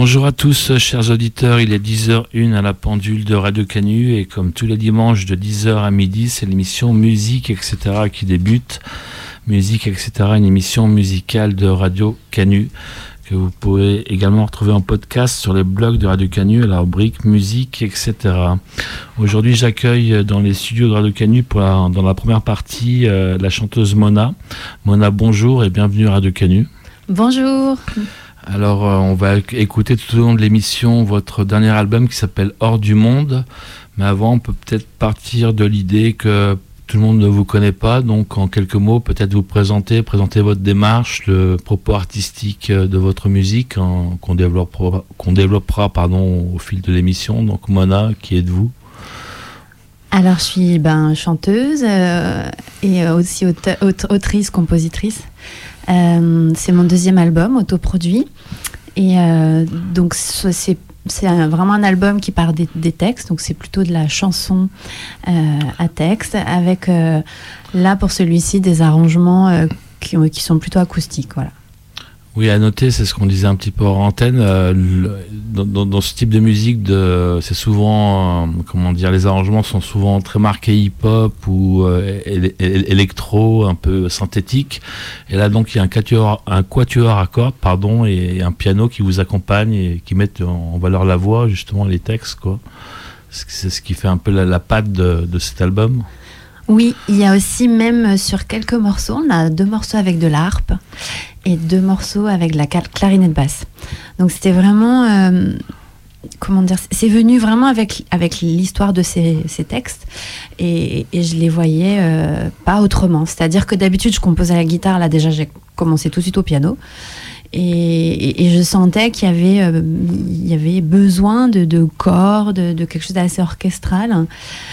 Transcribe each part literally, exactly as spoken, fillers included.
Bonjour à tous, chers auditeurs, il est dix heures une à la pendule de Radio Canu et comme tous les dimanches de dix heures à midi, c'est l'émission Musique, et cetera qui débute. Musique, et cetera, une émission musicale de Radio Canu que vous pouvez également retrouver en podcast sur les blogs de Radio Canu à la rubrique Musique, et cetera. Aujourd'hui, j'accueille dans les studios de Radio Canu pour la, dans la première partie euh, la chanteuse Mona. Mona, bonjour et bienvenue à Radio Canu. Bonjour. Alors, euh, on va écouter tout au long de l'émission votre dernier album qui s'appelle Hors du Monde. Mais avant, on peut peut-être partir de l'idée que tout le monde ne vous connaît pas. Donc, en quelques mots, peut-être vous présenter, présenter votre démarche, le propos artistique de votre musique hein, qu'on développera, qu'on développera pardon, au fil de l'émission. Donc, Mona, qui êtes-vous ? Alors, je suis ben, chanteuse euh, et aussi aute- aute- autrice, compositrice. Euh, c'est mon deuxième album, autoproduit. Et euh, donc, c'est, c'est un, vraiment un album qui part des, des textes. Donc, c'est plutôt de la chanson euh, à texte, avec euh, là, pour celui-ci, des arrangements euh, qui, qui sont plutôt acoustiques. Voilà. Oui, à noter, c'est ce qu'on disait un petit peu hors antenne. Euh, le, dans, dans, dans ce type de musique, de, c'est souvent, euh, comment dire, les arrangements sont souvent très marqués hip-hop ou euh, é- é- électro, un peu synthétique. Et là, donc, il y a un quatuor, un quatuor à cordes, pardon, et, et un piano qui vous accompagne et qui met en, en valeur la voix, justement, les textes, quoi. C'est, c'est ce qui fait un peu la, la patte de, de cet album. Oui, il y a aussi même sur quelques morceaux, on a deux morceaux avec de la harpe et deux morceaux avec de la clarinette basse. Donc c'était vraiment, euh, comment dire, c'est venu vraiment avec, avec l'histoire de ces, ces textes et, et je les voyais euh, pas autrement. C'est-à-dire que d'habitude je composais à la guitare, là déjà j'ai commencé tout de suite au piano. Et, et, et je sentais qu'il y avait, euh, il y avait besoin de, de cordes, de, de quelque chose d'assez orchestral,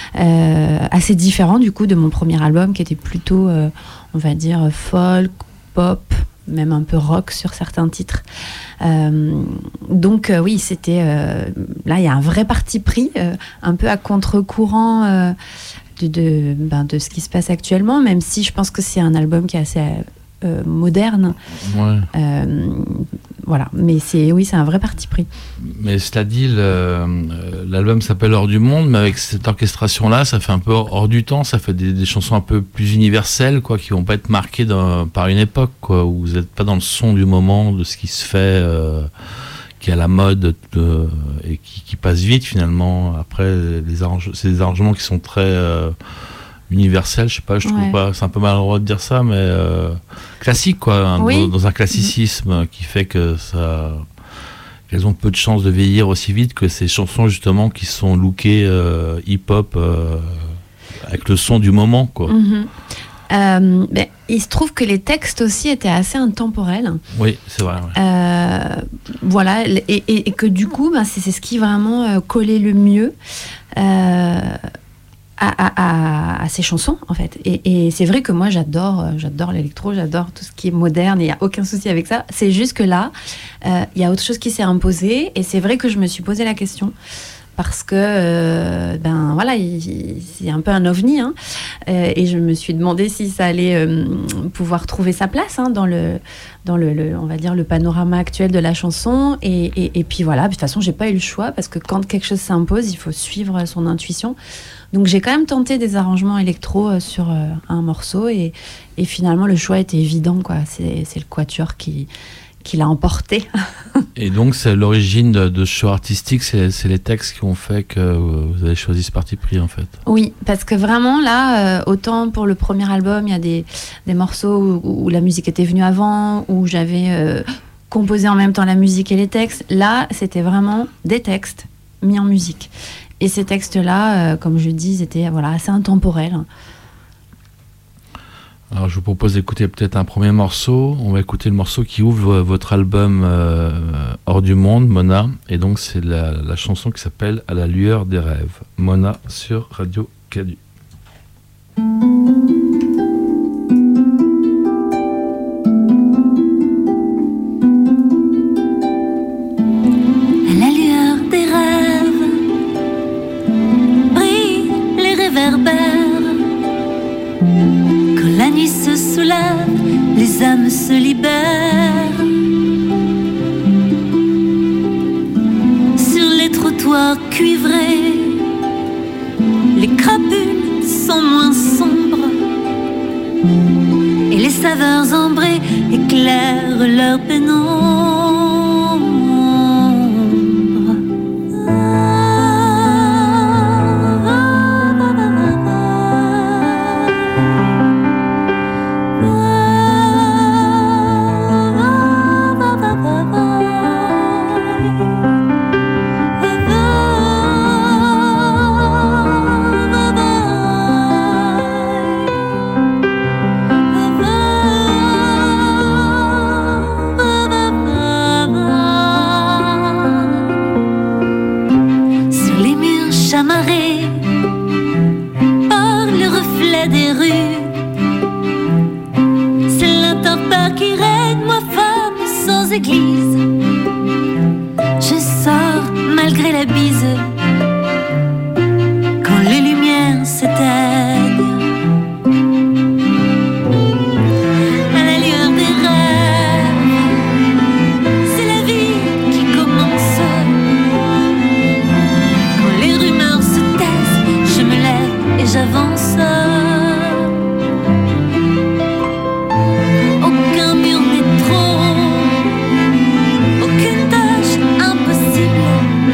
euh, assez différent du coup de mon premier album qui était plutôt, euh, on va dire, folk, pop, même un peu rock sur certains titres. Euh, donc euh, oui, c'était euh, là il y a un vrai parti pris, euh, un peu à contre-courant euh, de, de, ben, de ce qui se passe actuellement, même si je pense que c'est un album qui est assez Euh, moderne, ouais. euh, voilà. Mais c'est oui, c'est un vrai parti pris. Mais cela dit, le, l'album s'appelle Hors du Monde, mais avec cette orchestration-là, ça fait un peu hors du temps. Ça fait des, des chansons un peu plus universelles, quoi, qui vont pas être marquées par une époque, quoi, où vous n'êtes pas dans le son du moment, de ce qui se fait, euh, qui est à la mode de, et qui, qui passe vite finalement. Après, les arrange- c'est des arrangements qui sont très euh, universel, je sais pas, je trouve ouais. pas, c'est un peu maladroit de dire ça, mais euh, classique quoi, hein, oui. dans, dans un classicisme mmh. qui fait que ça, qu'elles ont peu de chances de vieillir aussi vite que ces chansons justement qui sont lookées euh, hip-hop euh, avec le son du moment quoi. Mmh. Euh, ben, il se trouve que les textes aussi étaient assez intemporels. Oui, c'est vrai. Ouais. Euh, voilà, et, et, et que du coup, ben, c'est, c'est ce qui vraiment euh, collait le mieux. Euh, À, à, à ces chansons en fait et, et c'est vrai que moi j'adore j'adore l'électro, j'adore tout ce qui est moderne, il n'y a aucun souci avec ça, c'est juste que là il euh, y a autre chose qui s'est imposé et c'est vrai que je me suis posé la question parce que euh, ben voilà il, c'est un peu un ovni hein, euh, et je me suis demandé si ça allait euh, pouvoir trouver sa place hein, dans le dans le, le on va dire le panorama actuel de la chanson et, et, et puis voilà, de toute façon j'ai pas eu le choix parce que quand quelque chose s'impose il faut suivre son intuition. Donc j'ai quand même tenté des arrangements électro sur euh, un morceau et, et finalement le choix était évident quoi. C'est, c'est le quatuor qui, qui l'a emporté. Et donc c'est l'origine de, de ce choix artistique, c'est, c'est les textes qui ont fait que vous avez choisi ce parti pris en fait. Oui, parce que vraiment là, euh, autant pour le premier album, il y a des, des morceaux où, où la musique était venue avant, où j'avais euh, composé en même temps la musique et les textes. Là, c'était vraiment des textes mis en musique. Et ces textes-là, euh, comme je dis, étaient voilà, assez intemporels. Alors je vous propose d'écouter peut-être un premier morceau. On va écouter le morceau qui ouvre votre album euh, Hors du Monde, Mona. Et donc c'est la, la chanson qui s'appelle À la lueur des rêves. Mona sur Radio Canu. Les âmes se libèrent. les crapules sont moins sombres et les saveurs ambrées éclairent leur pénombre. Chamarré par le reflet des rues, c'est l'intemper qui règne, moi femme sans église. Je sors malgré la bise quand les lumières s'éteignent. À la lueur des rêves, c'est la vie qui commence. Quand les rumeurs se taisent, je me lève et j'avance. Aucun mur n'est trop haut, aucune tâche impossible.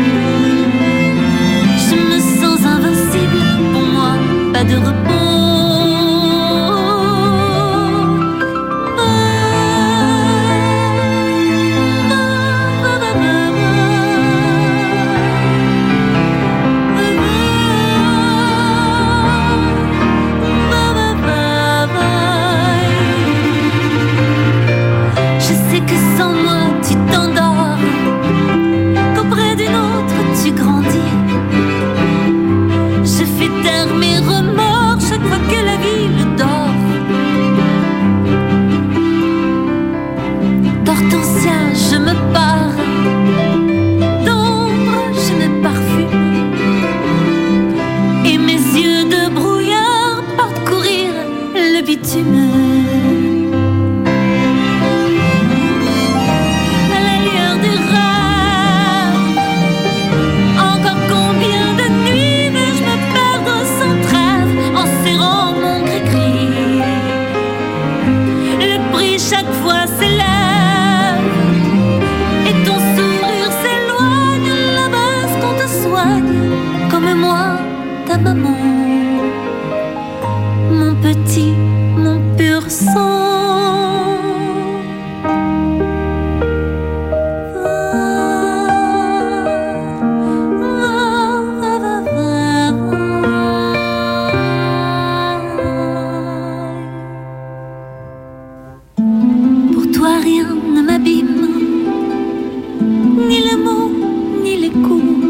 Je me sens invincible, pour moi, pas de repos. Je sais que sans moi tu t'endors, qu'auprès d'une autre tu grandis. Je fais taire mes remords chaque fois que la ville dort. D'hortensia je me pars, d'ombre je me parfume, et mes yeux de brouillard partent courir le bitume. À la lueur des rêves, encore combien de nuits vais-je me perdre sans trêve en serrant mon gris-gris. Le prix chaque fois s'élève et ton sourire s'éloigne. La base qu'on te soigne comme moi, ta maman. Mon petit, mon pur sang. Pour toi rien ne m'abîme, ni les mots, ni les coups.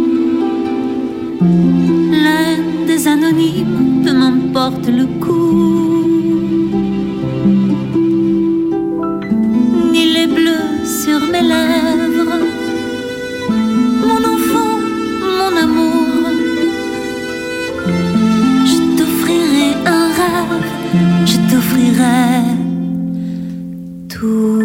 L'un des anonymes peu m'emporte le coup, ni les bleus sur mes lèvres. Mon enfant, mon amour, je t'offrirai un rêve, je t'offrirai tout.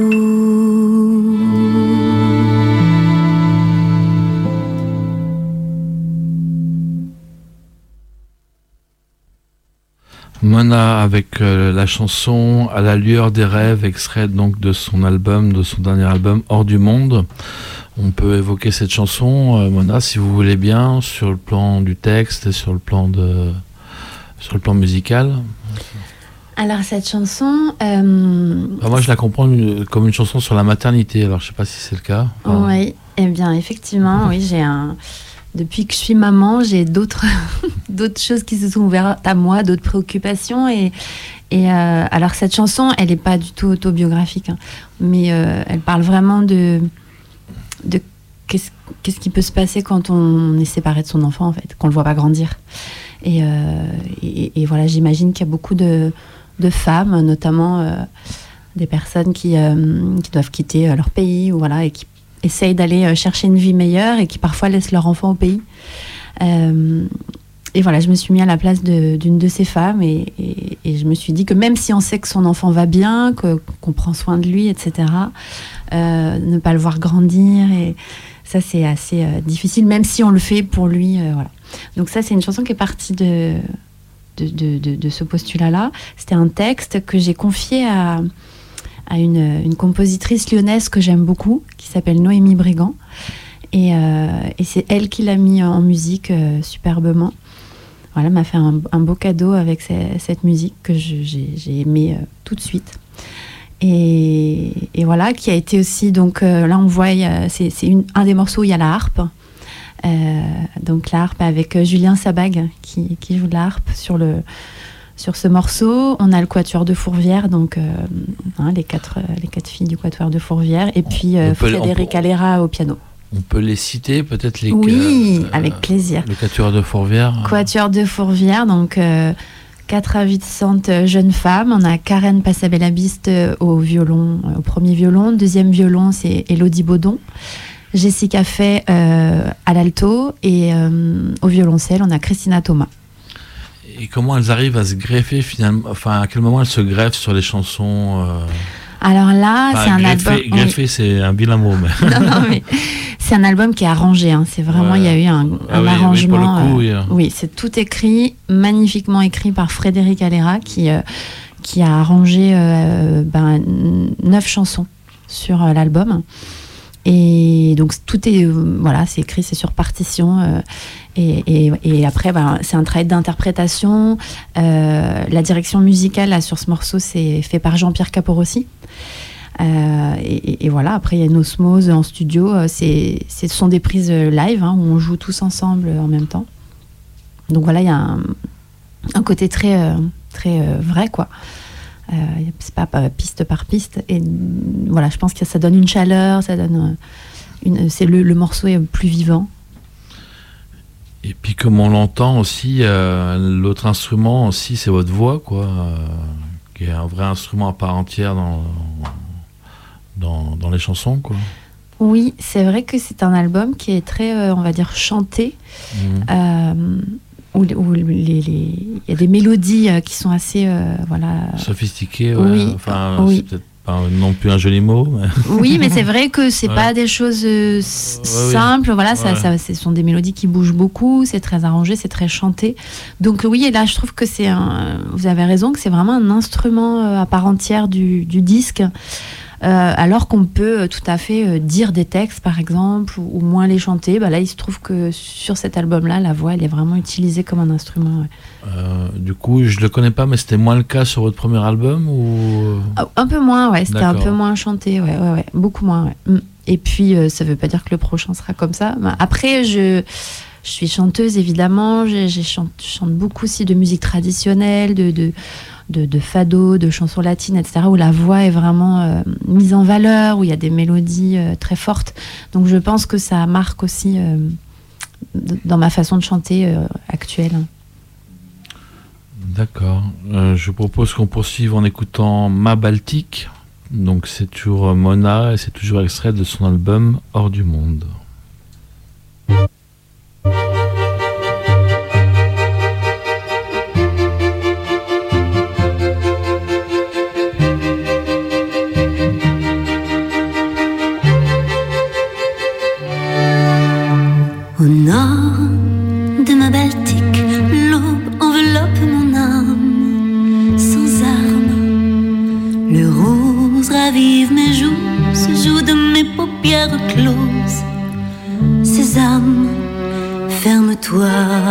Mona avec euh, la chanson À la lueur des rêves, extrait donc de son album, de son dernier album Hors du monde. On peut évoquer cette chanson, euh, Mona, si vous voulez bien, sur le plan du texte et sur le plan de, sur le plan musical. Alors cette chanson, euh, Enfin, moi je la comprends une- comme une chanson sur la maternité. Alors je sais pas si c'est le cas. Enfin, oui, eh bien effectivement, oui, j'ai un. Depuis que je suis maman, j'ai d'autres d'autres choses qui se sont ouvertes à moi, d'autres préoccupations. Et, et euh, alors cette chanson, elle n'est pas du tout autobiographique, hein, mais euh, elle parle vraiment de de qu'est-ce qu'est-ce qui peut se passer quand on est séparé de son enfant, en fait, qu'on le voit pas grandir. Et, euh, et, et voilà, j'imagine qu'il y a beaucoup de de femmes, notamment euh, des personnes qui euh, qui doivent quitter leur pays, ou voilà, et qui essayent d'aller chercher une vie meilleure et qui parfois laissent leur enfant au pays. Euh, et voilà, je me suis mis à la place de, d'une de ces femmes et, et, et je me suis dit que même si on sait que son enfant va bien, que, qu'on prend soin de lui, et cetera, euh, ne pas le voir grandir, et ça c'est assez euh, difficile, même si on le fait pour lui. Euh, voilà. Donc ça, c'est une chanson qui est partie de, de, de, de, de ce postulat-là. C'était un texte que j'ai confié à, à une, une compositrice lyonnaise que j'aime beaucoup, qui s'appelle Noémie Brigand. Et, euh, et c'est elle qui l'a mis en musique euh, superbement. Voilà, m'a fait un, un beau cadeau avec ce, cette musique que je, j'ai, j'ai aimée euh, tout de suite. Et, et voilà, qui a été aussi, donc euh, là on voit, a, c'est, c'est une, un des morceaux où il y a la harpe. Euh, donc la harpe avec Julien Sabag qui, qui joue de la harpe sur, le, sur ce morceau. On a le quatuor de Fourvière, donc euh, hein, les, quatre, les quatre filles du quatuor de Fourvière, et puis euh, Frédéric peut, Alera au piano. On peut les citer, peut-être les... Oui, euh, avec euh, plaisir. Le quatuor de Fourvière. Quatuor de Fourvière, donc... Euh, quatre avisantes jeunes femmes. On a Karen Passabellabiste au violon, au premier violon. Deuxième violon, c'est Élodie Baudon. Jessica Fay euh, à l'alto. Et euh, au violoncelle, on a Christina Thomas. Et comment elles arrivent à se greffer finalement? Enfin, à quel moment elles se greffent sur les chansons euh... Alors là, enfin, c'est un greffer, album... Greffer, oui. C'est un vilain mot. Mais... non, non, mais c'est un album qui est arrangé. Hein. C'est vraiment, ouais. Il y a eu un, un ah oui, arrangement. Oui, pour le coup, oui. Euh, oui, c'est tout écrit, magnifiquement écrit par Frédéric Alera, qui, euh, qui a arrangé euh, ben, neuf chansons sur euh, l'album. Et donc, tout est... Euh, voilà, c'est écrit, c'est sur partition. Euh, et, et, et après, ben, c'est un travail d'interprétation. Euh, la direction musicale, là, sur ce morceau, c'est fait par Jean-Pierre Caporossi. Euh, et, et voilà, après il y a une osmose en studio, c'est, c'est, ce sont des prises live hein, où on joue tous ensemble en même temps. Donc voilà, il y a un, un côté très, euh, très euh, vrai quoi. Euh, c'est pas, pas piste par piste. Et voilà, je pense que ça donne une chaleur, ça donne une, c'est le, le morceau est plus vivant. Et puis comme on l'entend aussi, euh, l'autre instrument aussi, c'est votre voix quoi, euh, qui est un vrai instrument à part entière dans Dans, dans les chansons, quoi. Oui, c'est vrai que c'est un album qui est très, euh, on va dire, chanté, mmh. euh, où, où les, les, il y a des mélodies euh, qui sont assez, euh, voilà... sophistiquées, ouais. Oui, enfin, oui. C'est peut-être pas non plus un joli mot, mais... Oui, mais c'est vrai que c'est ouais. pas des choses euh, s- ouais, simples, oui. Voilà, ça, ouais. ça, ce sont des mélodies qui bougent beaucoup, c'est très arrangé, c'est très chanté. Donc oui, et là, je trouve que c'est un... Vous avez raison, que c'est vraiment un instrument euh, à part entière du, du disque. Euh, alors qu'on peut tout à fait euh, dire des textes, par exemple, ou, ou moins les chanter. Bah là, il se trouve que sur cet album-là, la voix, elle est vraiment utilisée comme un instrument. Ouais. Euh, du coup, je le connais pas, mais c'était moins le cas sur votre premier album ou... Un peu moins, ouais. C'était D'accord. un peu moins chanté, ouais, ouais, ouais. Beaucoup moins, ouais. Et puis, euh, ça veut pas dire que le prochain sera comme ça. Après, je... Je suis chanteuse, évidemment. J'ai, j'ai chante, je chante beaucoup aussi de musique traditionnelle, de, de, de, de fado, de chansons latines, et cetera, où la voix est vraiment euh, mise en valeur, où il y a des mélodies euh, très fortes. Donc, je pense que ça marque aussi euh, dans ma façon de chanter euh, actuelle. D'accord. Euh, je propose qu'on poursuive en écoutant Ma Baltique. Donc, c'est toujours Mona et c'est toujours extrait de son album Hors du Monde. Au nord de ma Baltique, l'aube enveloppe mon âme sans armes. Le rose ravive mes joues, se joue de mes paupières closes. Sésame, ferme-toi.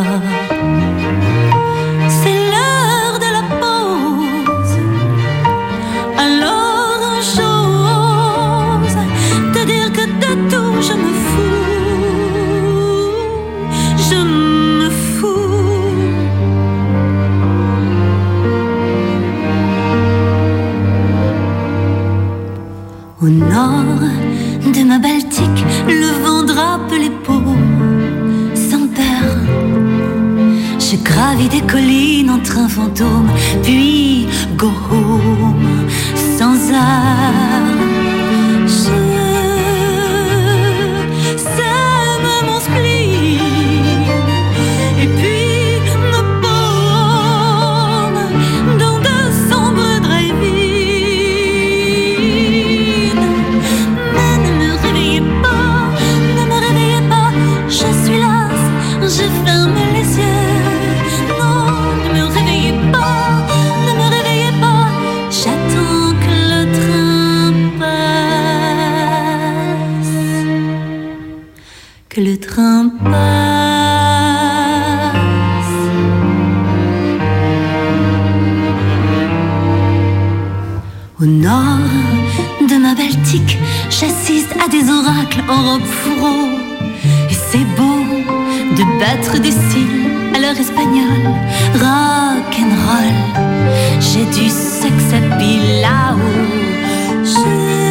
C'est l'heure de la pause. Alors une chose, te dire que de tout je me fous. Je me fous. Au nord de ma Baltique, le vent drape les peaux sans peur. Je gravis des collines en train fantôme, puis go home sans art. Je ferme les Au nord de ma Baltique, j'assiste à des oracles en robe fourreau. Et c'est beau de battre des cils à l'heure espagnole, rock'n'roll. J'ai du sex appeal là-haut. Je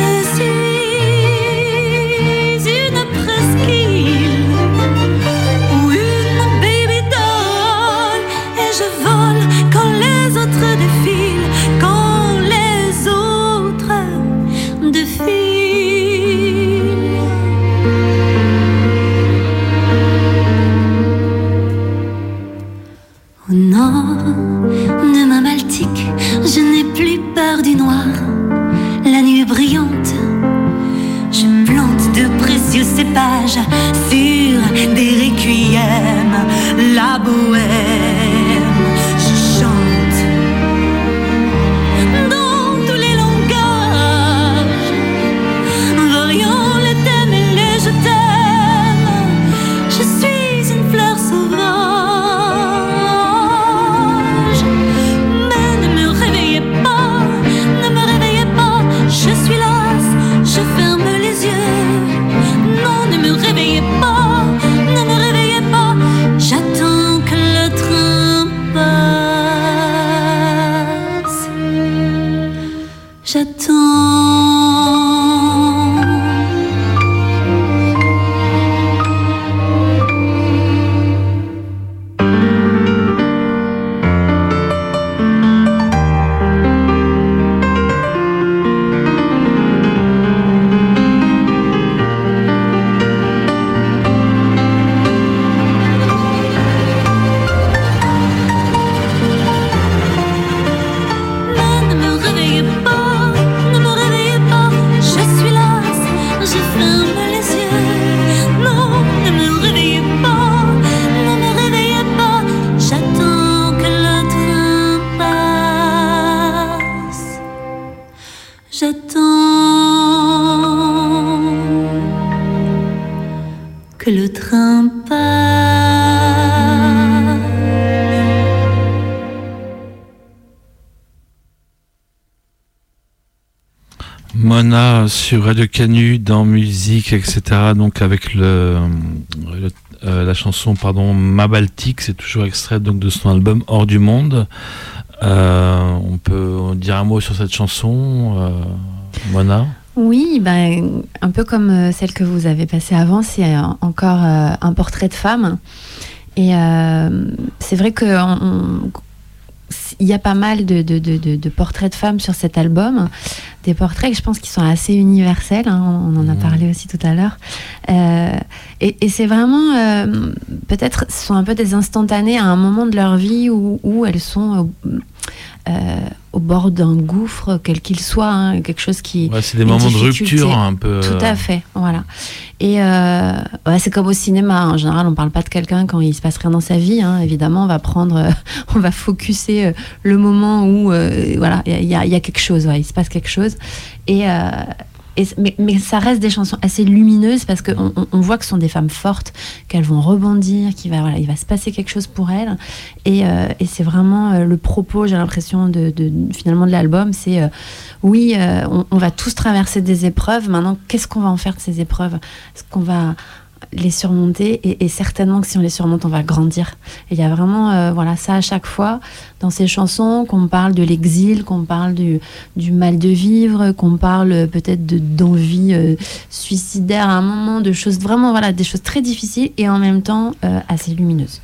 suis une presqu'île ou une baby doll, et je vole quand les autres défilent, quand les autres défilent. Au nord de ma Baltique, je n'ai plus peur du noir. La nuit est brillante, je plante de précieux cépages sur des requiems, la bohème. Je chante dans tous les langages, variant les thèmes et les je t'aime. Je suis une fleur sauvage, mais ne me réveillez pas, ne me réveillez pas. Je suis lasse, je ferme les yeux. Non, ne me réveillez pas, ne me réveillez pas. J'attends que le train passe. J'attends. Mais ne me réveillez pas, ne me réveillez pas. Je suis lasse, je ferme les yeux. Non, ne me réveillez pas, ne me réveillez pas. J'attends que le train passe. J'attends que le train passe. Mona sur Radio Canu dans musique, et cetera. Donc avec le, le- euh, la chanson pardon Ma Baltique, c'est toujours extrait donc de son album Hors du Monde. Euh, on peut dire un mot sur cette chanson, euh, Mona. Oui, ben, un peu comme euh, celle que vous avez passée avant, c'est euh, encore euh, un portrait de femme. Et euh, c'est vrai que on- on- il y a pas mal de, de, de, de- de portraits de femmes sur cet album. Des portraits que je pense qui sont assez universels, hein, on en a Mmh. parlé aussi tout à l'heure. Euh, et, et c'est vraiment, euh, peut-être, ce sont un peu des instantanés à un moment de leur vie où, où elles sont euh, euh, au bord d'un gouffre, quel qu'il soit, hein, quelque chose qui... Ouais, c'est des une moments de difficulté. rupture un peu. Tout à fait, voilà. Et euh, ouais, c'est comme au cinéma, en général, on parle pas de quelqu'un quand il se passe rien dans sa vie, hein. Évidemment, on va prendre, euh, on va focuser euh, le moment où, euh, voilà, il y a, y a quelque chose, ouais, il se passe quelque chose. Et, euh, et, mais, mais ça reste des chansons assez lumineuses parce qu'on on, on voit que ce sont des femmes fortes, qu'elles vont rebondir, qu'il va, voilà, il va se passer quelque chose pour elles. Et, euh, et c'est vraiment euh, le propos, j'ai l'impression, de, de, finalement de l'album, c'est... Euh, oui, euh, on, on va tous traverser des épreuves. Maintenant, qu'est-ce qu'on va en faire de ces épreuves ? Est-ce qu'on va les surmonter ? et, et certainement que si on les surmonte, on va grandir. Et il y a vraiment euh, voilà, ça à chaque fois dans ces chansons, qu'on parle de l'exil, qu'on parle du, du mal de vivre, qu'on parle peut-être de, d'envie euh, suicidaire à un moment, de choses vraiment, voilà, des choses très difficiles et en même temps euh, assez lumineuses.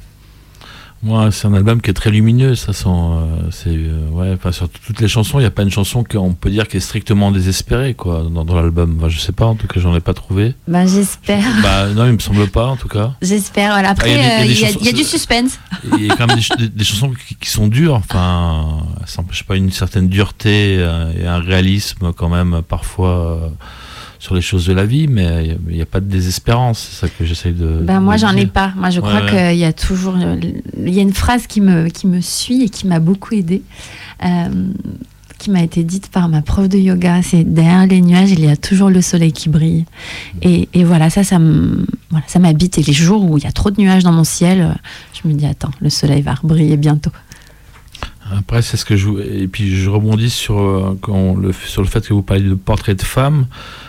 Moi, c'est un album qui est très lumineux. Ça sent, euh, c'est euh, ouais. Enfin, sur toutes les chansons, il n'y a pas une chanson qu'on peut dire qui est strictement désespérée, quoi, dans, dans l'album. Enfin, je sais pas. En tout cas, j'en ai pas trouvé. Ben, j'espère. Bah non, il me semble pas, en tout cas. J'espère. Voilà. Après, Ah, il il y a des- il y a des euh, il y, a- chansons- il y a du suspense. Il y a quand même des, des- des chansons qui, qui sont dures. Enfin, ça n'empêche pas une certaine dureté euh, et un réalisme quand même parfois euh, sur les choses de la vie, mais il n'y a, a pas de désespérance. C'est ça que j'essaye de. Ben moi de j'en ai dire. pas. Moi je crois Ouais, ouais. qu'il y a toujours, il y a une phrase qui me qui me suit et qui m'a beaucoup aidée, euh, qui m'a été dite par ma prof de yoga. C'est derrière les nuages il y a toujours le soleil qui brille. Et, et voilà ça ça me voilà ça m'habite. Et les jours où il y a trop de nuages dans mon ciel, je me dis attends le soleil va briller bientôt. Après, c'est ce que je et puis je rebondis sur euh, quand le sur le fait que vous parlez de portrait de femme.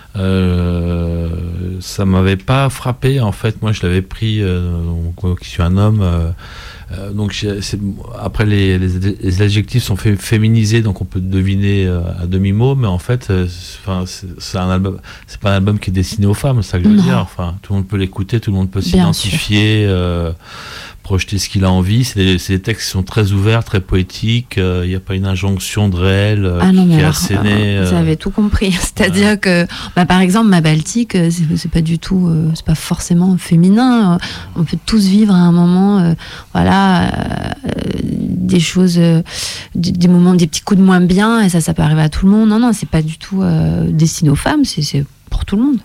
Euh, ça m'avait pas frappé en fait. Moi, je l'avais pris. Euh, donc, qui suis un homme. Euh, euh, donc c'est, après les, les, les adjectifs sont fé- féminisés, donc on peut deviner euh, à demi mot, mais en fait, enfin, euh, c'est, c'est un album. C'est pas un album qui est destiné aux femmes, c'est ça que je veux non. dire. Enfin, tout le monde peut l'écouter, tout le monde peut Bien s'identifier. Euh, projeter ce qu'il a envie. C'est des, c'est des textes qui sont très ouverts, très poétiques. Il euh, n'y a pas une injonction de réel euh, ah non, qui mais est alors, assénée. Euh, vous avez tout compris. C'est-à-dire ouais. que, bah, par exemple, ma Baltique, c'est, c'est pas du tout, euh, c'est pas forcément féminin. On peut tous vivre à un moment, euh, voilà, euh, des choses, euh, des, des moments, des petits coups de moins bien, et ça, ça peut arriver à tout le monde. Non, non, c'est pas du tout euh, destiné aux femmes. C'est, c'est pour tout le monde.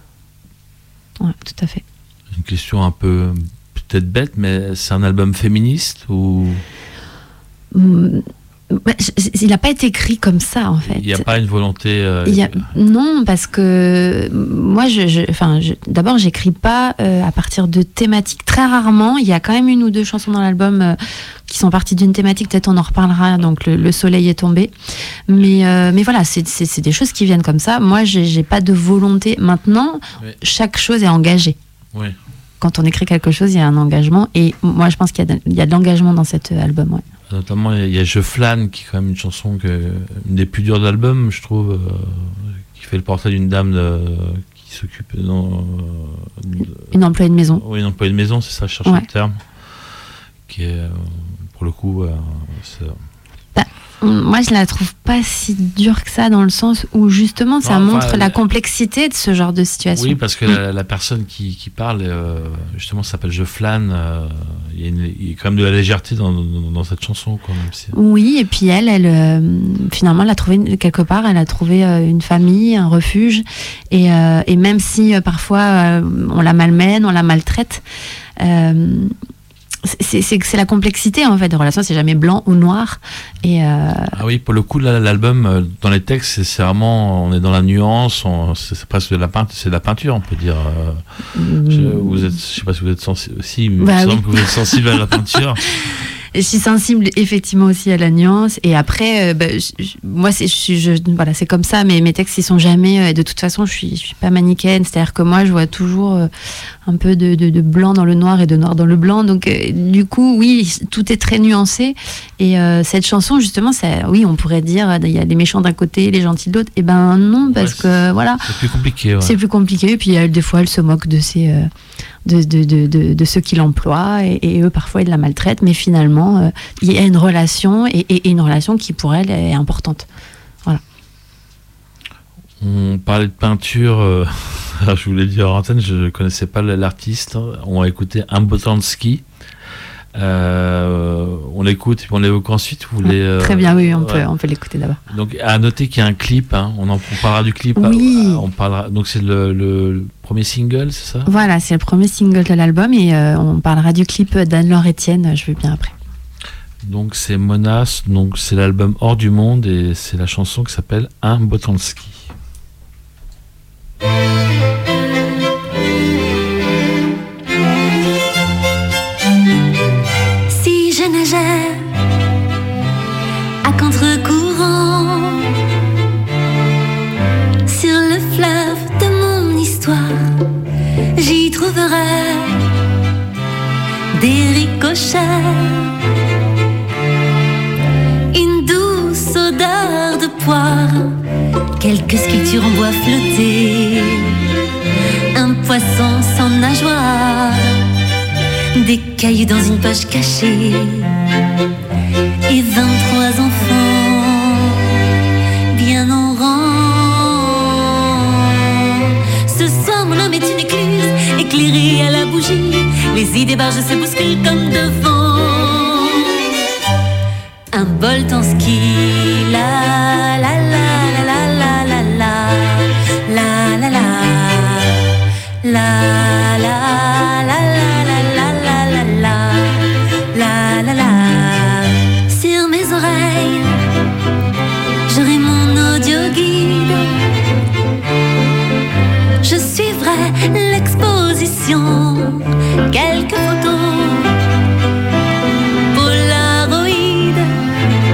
Ouais, tout à fait. Une question un peu peut-être bête, mais c'est un album féministe ou mmh, bah, il n'a pas été écrit comme ça en fait. Il n'y a pas une volonté. Euh... Il y a, non, parce que moi, je, je, enfin, je, d'abord, j'écris pas euh, à partir de thématiques. Très rarement, il y a quand même une ou deux chansons dans l'album euh, qui sont parties d'une thématique. Peut-être on en reparlera. Donc le, le soleil est tombé, mais euh, mais voilà, c'est, c'est, c'est des choses qui viennent comme ça. Moi, j'ai, j'ai pas de volonté. Maintenant, oui. Chaque chose est engagée. Oui. Quand on écrit quelque chose, il y a un engagement. Et moi, je pense qu'il y a de, il y a de l'engagement dans cet album. Ouais. Notamment, il y a Je flâne, qui est quand même une chanson, que, une des plus dures de l'album, je trouve, euh, qui fait le portrait d'une dame de, qui s'occupe... Non, euh, une employée de maison. Oui, une employée de maison, c'est ça, je cherche ouais. le terme. Qui est, euh, pour le coup... Euh, c'est, bah, moi, je la trouve pas si dure que ça, dans le sens où, justement, ça non, montre enfin, la complexité de ce genre de situation. Oui, parce que mmh. la, la personne qui, qui parle, euh, justement, s'appelle Je flâne. Euh, il, y a une, il y a quand même de la légèreté dans, dans, dans cette chanson, quoi, même si... Oui, et puis elle, elle euh, finalement, elle a trouvé, quelque part, elle a trouvé euh, une famille, un refuge. Et, euh, et même si, euh, parfois, euh, on la malmène, on la maltraite... Euh, C'est, c'est, c'est la complexité en fait de relation, c'est jamais blanc ou noir. Et euh... Ah oui, pour le coup, là, l'album, dans les textes, c'est, c'est vraiment, on est dans la nuance, on, c'est, c'est presque de la peinture, c'est de la peinture, on peut dire. Mmh. Je, vous êtes, je sais pas si vous êtes sensible aussi, mais bah il me semble oui. que vous êtes sensible à la peinture. Je suis sensible effectivement aussi à la nuance. Et après, euh, bah, je, je, moi, c'est, je, je, voilà, c'est comme ça. Mais mes textes, ils sont jamais. Euh, de toute façon, je suis, je suis pas manichéenne. C'est-à-dire que moi, je vois toujours euh, un peu de, de, de blanc dans le noir et de noir dans le blanc. Donc, euh, du coup, oui, tout est très nuancé. Et euh, cette chanson, justement, ça, oui, on pourrait dire, il y a les méchants d'un côté, les gentils de l'autre. Eh ben non, parce ouais, que voilà, c'est plus compliqué. Ouais. C'est plus compliqué. Et puis, elle, des fois, elle se moque de ses. Euh, De, de, de, de, de ceux qui l'emploient et, et eux parfois ils la maltraitent, mais finalement euh, il y a une relation et, et, et une relation qui pour elle est importante. Voilà. On parlait de peinture, euh, je vous l'ai dit en antenne, je ne connaissais pas l'artiste. On va écouter un Boltanski. Euh, on l'écoute et puis on l'évoque ensuite. Vous voulez, euh, Très bien, oui, on, ouais. peut, on peut l'écouter d'abord. Donc, à noter qu'il y a un clip, hein, on en on parlera du clip. Oui. À, on parlera, donc, c'est le, le, le premier single, c'est ça ? Voilà, c'est le premier single de l'album et euh, on parlera du clip d'Anne-Laure Etienne, je veux bien après. Donc, c'est Monas, donc c'est l'album Hors du Monde et c'est la chanson qui s'appelle Un Boltanski. À contre-courant sur le fleuve de mon histoire, j'y trouverai des ricochets, une douce odeur de poire, quelques sculptures en bois flottées, un poisson sans nageoire, des cailloux dans une poche cachée et vingt-trois enfants bien en rang. Ce soir mon âme est une écluse éclairée à la bougie, les idées barges se bousculent comme devant un Boltanski. La la la la la la la la la la la la la. L'exposition, quelques photos Polaroid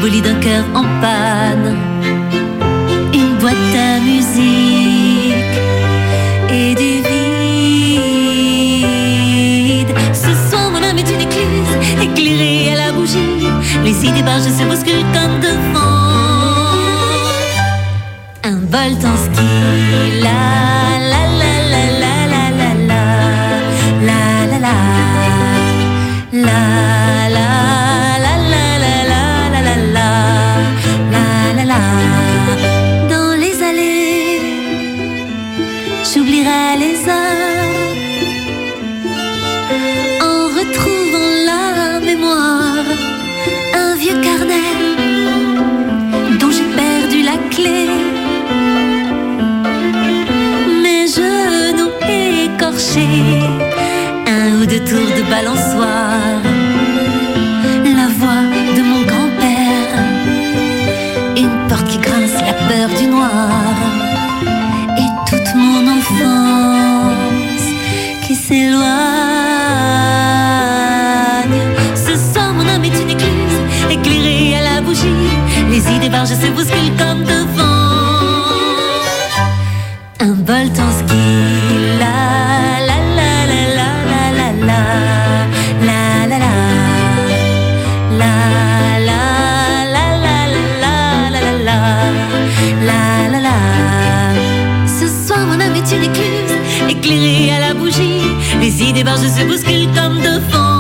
bolide d'un cœur en panne, une boîte à musique et du vide. Ce soir mon âme est une écluse éclairée à la bougie, les idées barges se bousculent comme devant un Boltanski. La la la la la la la la la la la la la la la la la la la. Dans les allées, j'oublierai les heures en retrouvant la mémoire, un vieux carnet dont j'ai perdu la clé. Mes genoux écorchés, un ou deux tours de balançoire, la voix de mon grand-père, une porte qui grince, la peur du noir, et toute mon enfance qui s'éloigne. Ce soir mon âme est une écluse éclairée à la bougie, les idées barges se bousculent comme devant un Boltanski. La la la la la la la la la la la la la la la la la la la la. Ce soir mon âme est une écluse éclairée à la bougie, les idées barges se bousculent comme devant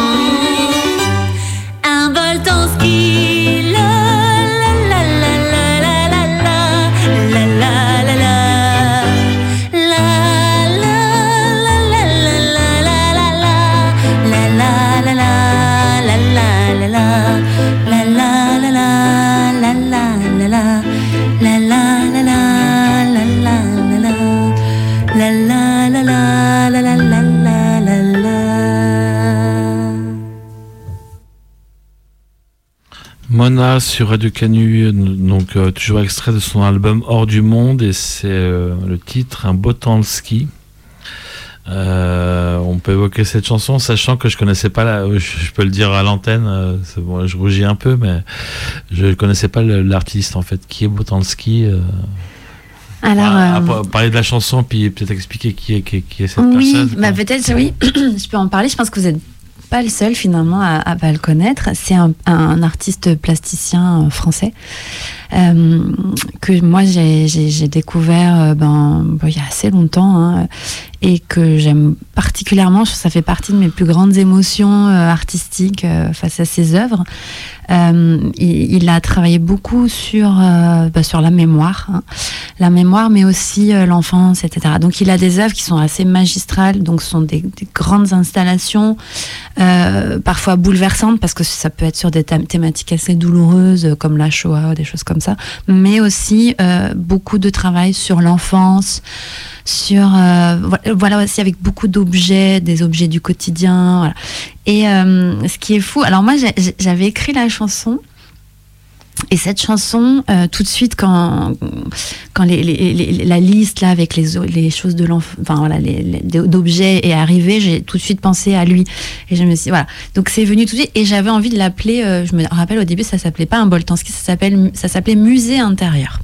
un Boltanski. La la la la la la la la la la la. Mona sur Radio Canu, donc euh, toujours extrait de son album Hors du Monde, et c'est euh, le titre un Boltanski. Euh, on peut évoquer cette chanson, sachant que je connaissais pas la, je, je peux le dire à l'antenne, euh, c'est bon, je rougis un peu, mais je connaissais pas le, l'artiste en fait. Qui est Boltanski? euh, Alors, à, euh, à parler de la chanson, puis peut-être expliquer qui est, qui est, qui est cette oui, personne. bah peut-être, oui, je peux en parler. Je pense que vous êtes pas le seul finalement à, à pas le connaître. C'est un, un artiste plasticien français euh, que moi j'ai, j'ai, j'ai découvert euh, ben, ben, il y a assez longtemps, hein, et que j'aime particulièrement. Je trouve que ça fait partie de mes plus grandes émotions euh, artistiques euh, face à ses œuvres. Euh, il, il a travaillé beaucoup sur, euh, bah, sur la mémoire, hein. la mémoire, mais aussi euh, l'enfance, et cetera. Donc il a des œuvres qui sont assez magistrales, donc ce sont des, des grandes installations, euh, parfois bouleversantes, parce que ça peut être sur des thém- thématiques assez douloureuses, comme la Shoah, des choses comme ça, mais aussi euh, beaucoup de travail sur l'enfance, sur euh, voilà aussi avec beaucoup d'objets, des objets du quotidien, voilà. Et euh, ce qui est fou, alors moi j'ai, j'avais écrit la chanson, et cette chanson euh, tout de suite quand quand les, les, les, la liste là avec les les choses de l'enfant, enfin voilà, les, les d'objets est arrivée, j'ai tout de suite pensé à lui, et je me suis dit, voilà, donc c'est venu tout de suite, et j'avais envie de l'appeler, euh, je me rappelle au début ça s'appelait pas un Boltanski, ça s'appelle ça s'appelait Musée intérieur.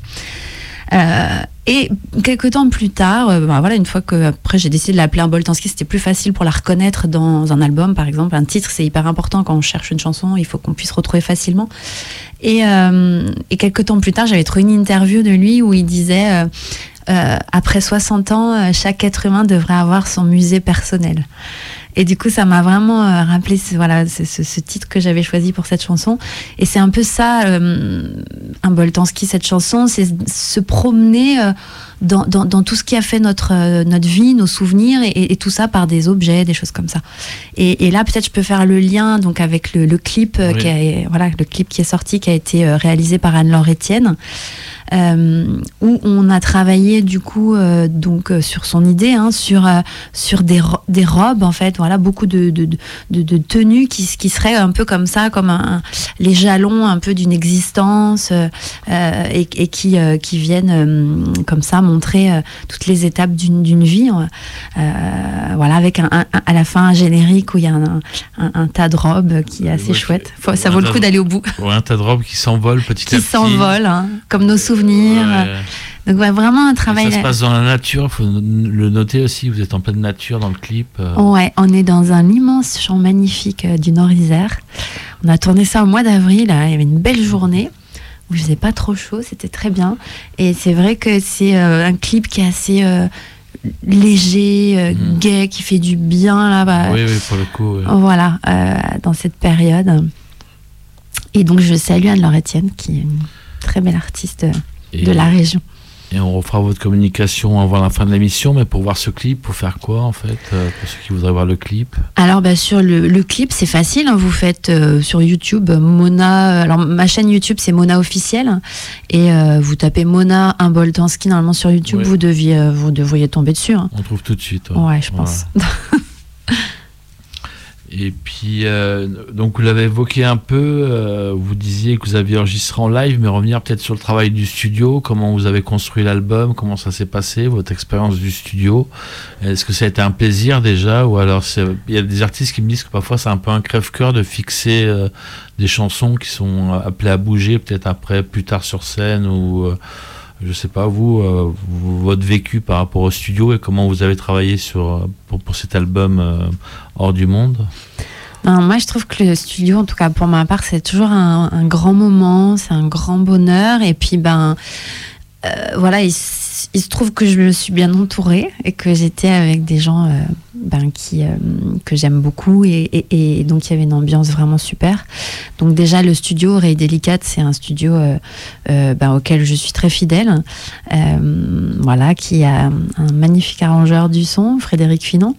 Euh, et quelques temps plus tard, euh, ben voilà, une fois que après j'ai décidé de l'appeler un Boltanski, c'était plus facile pour la reconnaître dans un album, par exemple. Un titre, c'est hyper important quand on cherche une chanson, il faut qu'on puisse retrouver facilement. Et, euh, et quelques temps plus tard, j'avais trouvé une interview de lui où il disait euh, euh, après soixante ans, euh, chaque être humain devrait avoir son musée personnel. Et du coup, ça m'a vraiment euh, rappelé ce, voilà, ce, ce, ce titre que j'avais choisi pour cette chanson. Et c'est un peu ça, euh, un Boltanski, cette chanson, c'est se promener euh, dans, dans, dans tout ce qui a fait notre, euh, notre vie, nos souvenirs, et, et tout ça par des objets, des choses comme ça. Et, et là, peut-être, je peux faire le lien donc, avec le, le clip, euh, oui. qui a, voilà, le clip qui est sorti, qui a été euh, réalisé par Anne-Laure Etienne. euh, où on a travaillé du coup euh, donc euh, sur son idée, hein, sur euh, sur des ro- des robes en fait, voilà, beaucoup de de, de, de tenues qui qui seraient un peu comme ça, comme un, un, les jalons un peu d'une existence euh, et, et qui euh, qui viennent euh, comme ça montrer euh, toutes les étapes d'une d'une vie, euh, voilà, avec un, un, à la fin un générique où il y a un, un, un tas de robes qui est assez Ouais, chouette. Faut, ouais, ça vaut le coup d'aller au bout. Ouais, un tas de robes qui s'envolent petit Qui à petit. s'envolent, hein, comme nos souvenirs. Ouais. Donc ouais, vraiment un travail. Et ça se passe dans la nature, il faut le noter aussi, vous êtes en pleine nature dans le clip. euh. Ouais, on est dans un immense champ magnifique euh, du Nord-Isère. On a tourné ça au mois d'avril, là, il y avait une belle journée où il faisait pas trop chaud, c'était très bien. Et c'est vrai que c'est euh, un clip qui est assez euh, léger, euh, Mhm. gai, qui fait du bien là-bas. Oui, oui, pour le coup. ouais. Voilà, euh, dans cette période. Et donc je salue Anne-Laure Etienne, qui est une très belle artiste Et, de la région. et on refera votre communication avant la fin de l'émission, mais pour voir ce clip, pour faire quoi en fait, euh, pour ceux qui voudraient voir le clip? Alors bah, sur le, le clip, c'est facile, hein, vous faites euh, sur YouTube Mona, alors ma chaîne YouTube c'est Mona officielle, et euh, vous tapez Mona un Boltanski normalement sur YouTube, Ouais. vous, deviez, euh, vous devriez tomber dessus. Hein. On trouve tout de suite. Ouais, Ouais, je pense. Et puis, euh, donc vous l'avez évoqué un peu, euh, vous disiez que vous aviez enregistré en live, mais revenir peut-être sur le travail du studio, comment vous avez construit l'album, comment ça s'est passé, votre expérience du studio. Est-ce que ça a été un plaisir déjà, ou alors c'est- il y a des artistes qui me disent que parfois c'est un peu un crève-cœur de fixer euh, des chansons qui sont appelées à bouger, peut-être après, plus tard sur scène, ou euh, je sais pas, vous, euh, vous, votre vécu par rapport au studio et comment vous avez travaillé sur, pour, pour cet album euh, Hors du Monde. Non, moi, je trouve que le studio, en tout cas pour ma part, c'est toujours un, un grand moment, c'est un grand bonheur. Et puis, ben, euh, voilà, il, s- il se trouve que je me suis bien entourée et que j'étais avec des gens euh, ben, qui, euh, que j'aime beaucoup. Et, et, et donc, il y avait une ambiance vraiment super. Donc, déjà, le studio Oreille Délicate, c'est un studio euh, euh, ben, auquel je suis très fidèle. Euh, voilà, qui a un magnifique arrangeur du son, Frédéric Finon.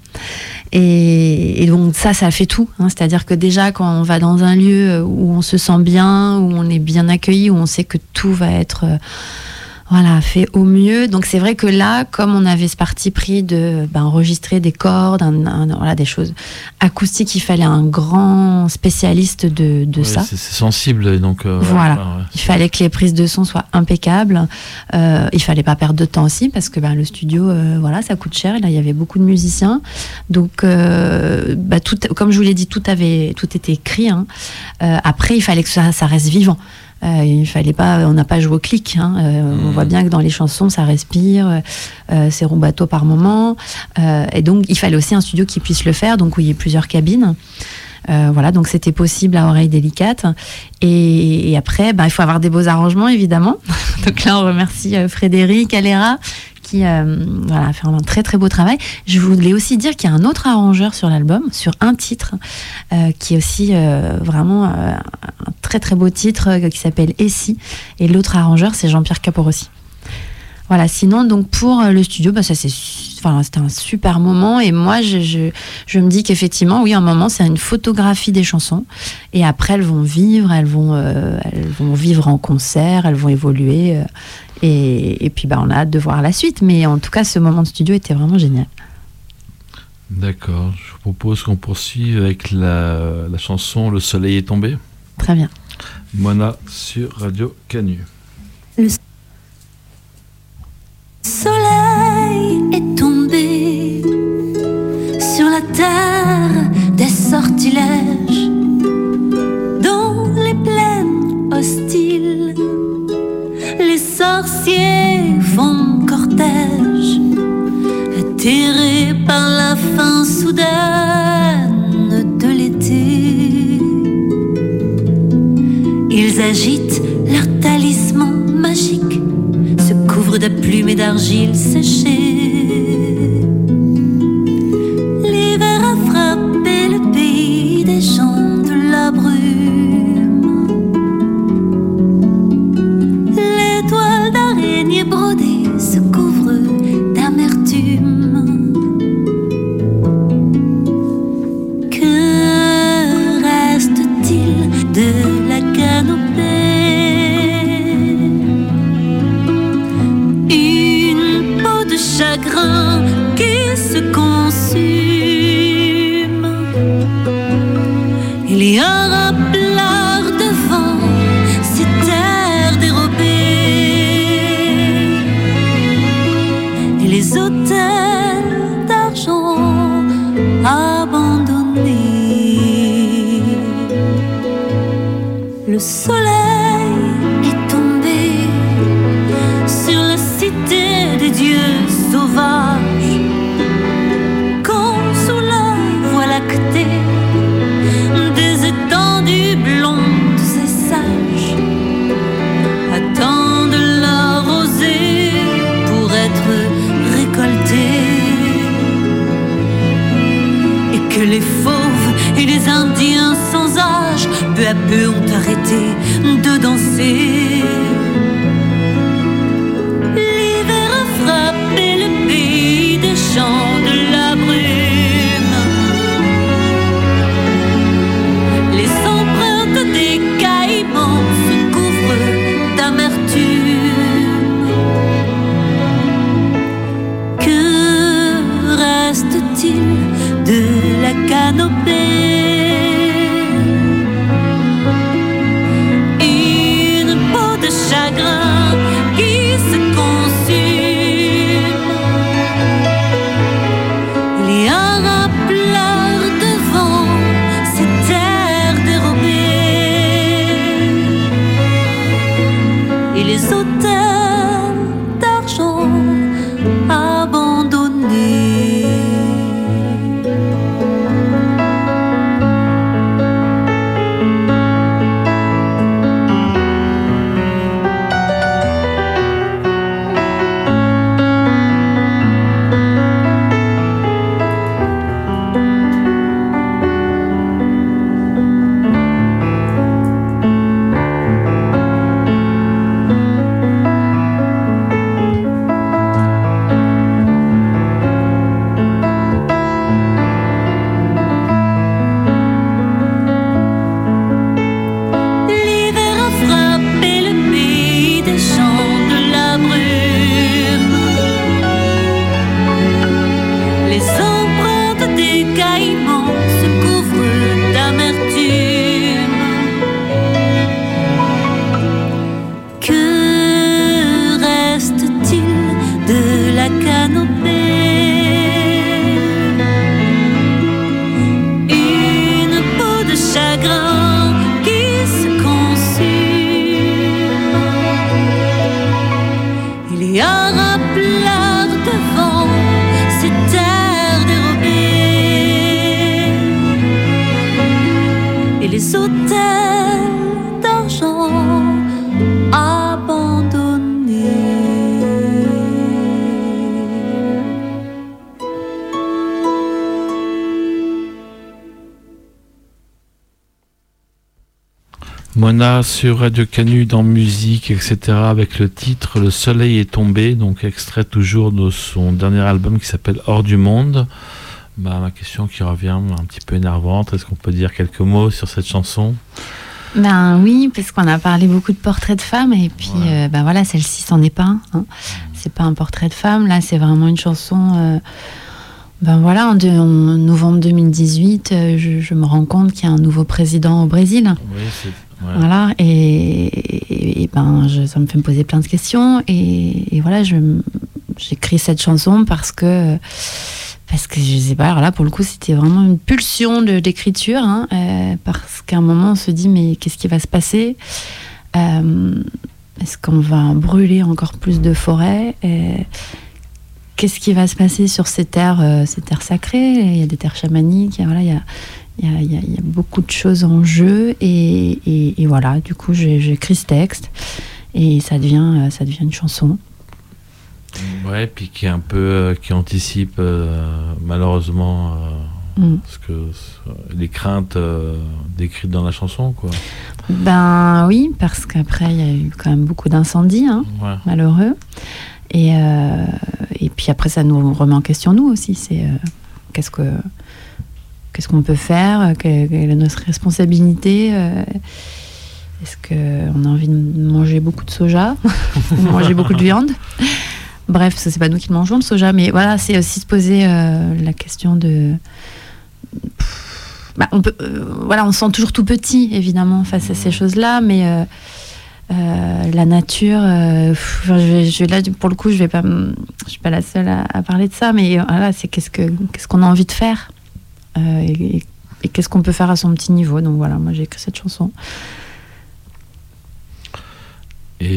Et, et donc ça, ça fait tout. Hein. C'est-à-dire que déjà, quand on va dans un lieu où on se sent bien, où on est bien accueilli, où on sait que tout va être euh, voilà, fait au mieux. Donc c'est vrai que là, comme on avait ce parti pris de ben, enregistrer des cordes, un, un, voilà, des choses acoustiques, il fallait un grand spécialiste de, de Ouais, ça. C'est, c'est sensible, donc. euh, Voilà. ouais, ouais. Il fallait que les prises de son soient impeccables. Euh, il fallait pas perdre de temps aussi parce que ben, le studio, euh, voilà, ça coûte cher. Là, il y avait beaucoup de musiciens, donc euh, bah, tout, comme je vous l'ai dit, tout avait, tout était écrit. Hein. Euh, après, il fallait que ça, ça reste vivant. Euh, il fallait pas, on n'a pas joué au clic. Hein. Euh, Mmh. On voit bien que dans les chansons, ça respire, euh, c'est rumbato par moment. Euh, et donc, il fallait aussi un studio qui puisse le faire, donc où il y ait plusieurs cabines. Euh, voilà, donc c'était possible à Oreille Délicate. Et, et après, bah, il faut avoir des beaux arrangements, évidemment. Donc là, on remercie euh, Frédéric Alera qui euh, voilà, a fait un très très beau travail. Je voulais aussi dire qu'il y a un autre arrangeur sur l'album, sur un titre, euh, qui est aussi euh, vraiment euh, un très très beau titre euh, qui s'appelle Essie. Et l'autre arrangeur, c'est Jean-Pierre Caporossi. Voilà, sinon, donc pour le studio, bah, ça c'est, enfin, c'était un super moment. Et moi, je, je, je me dis qu'effectivement, oui, un moment, c'est une photographie des chansons. Et après, elles vont vivre, elles vont, euh, elles vont vivre en concert, elles vont évoluer. Euh, et, et puis, bah, on a hâte de voir la suite. Mais en tout cas, ce moment de studio était vraiment génial. D'accord. Je vous propose qu'on poursuive avec la, la chanson Le Soleil est tombé. Très bien. Mona sur Radio Canu. Le soleil est tombé sur la terre des sortilèges, dans les plaines hostiles. Les sorciers font cortège, attirés par la fin soudaine de l'été. Ils agitent leur talisman magique, se couvrent de plumes et d'argile séchée. L'hiver a frappé le pays des gens de la brume. Les toiles d'araignées brodées se couvrent d'amertume. Que reste-t-il de la canopée? soleil est tombé sur la cité des dieux sauvages, quand sous la voie lactée des étendues blondes et sages attendent la rosée pour être récoltée, et que les fauves et les indiens sans âge peu à peu ont arrêté de danser. L'hiver a frappé le pays des champs de la brume. Les empreintes des caïmans se couvrent d'amertume. Que reste-t-il de la canopée? Chagrin qui se consume. Il y a un pleur devant ces terres dérobées et les hôtels d'argent abandonnés. Mona sur Radio Canu dans musique, et cetera avec le titre Le Soleil est tombé, donc extrait toujours de son dernier album qui s'appelle Hors du Monde. Bah, ma question qui revient un petit peu énervante, est-ce qu'on peut dire quelques mots sur cette chanson? Ben oui, parce qu'on a parlé beaucoup de portraits de femmes, et puis ouais. euh, ben voilà, celle-ci c'en est pas un. Hein. C'est pas un portrait de femme, là c'est vraiment une chanson... Euh, ben voilà, en, de, en novembre deux mille dix-huit, euh, je, je me rends compte qu'il y a un nouveau président au Brésil. Oui, c'est... Ouais. Voilà, et, et, et ben, je, ça me fait me poser plein de questions. Et, et voilà, je, j'écris cette chanson parce que, parce que je sais pas, alors là, pour le coup, c'était vraiment une pulsion de, d'écriture. Hein, euh, parce qu'à un moment, on se dit, mais qu'est-ce qui va se passer? euh, Est-ce qu'on va brûler encore plus de forêts? euh, Qu'est-ce qui va se passer sur ces terres, euh, ces terres sacrées? Il y a des terres chamaniques, il y a, voilà, il y a. Il y, a, il, y a, il y a beaucoup de choses en jeu et, et, et voilà, du coup j'ai, j'ai écrit ce texte et ça devient, ça devient une chanson. Ouais, puis qui est un peu, euh, qui anticipe euh, malheureusement euh, mm. ce que, les craintes euh, décrites dans la chanson, quoi. Ben oui, parce qu'après il y a eu quand même beaucoup d'incendies, hein, ouais. malheureux. Et, euh, et puis après ça nous remet en question nous aussi, c'est euh, qu'est-ce que... Qu'est-ce qu'on peut faire? Quelle est notre responsabilité? Est-ce qu'on a envie de manger beaucoup de soja? Ou manger beaucoup de viande? Bref, ça, c'est pas nous qui le mangeons, le soja, mais voilà, c'est aussi se poser euh, la question de... Bah, on peut, euh, voilà, on se sent toujours tout petit, évidemment, face à ces choses-là, mais euh, euh, la nature... Euh, pff, je, je, là, pour le coup, je vais pas, je suis pas la seule à, à parler de ça, mais voilà, c'est qu'est-ce, que, qu'est-ce qu'on a envie de faire? Euh, et, et qu'est-ce qu'on peut faire à son petit niveau. Donc voilà, moi j'ai écrit cette chanson.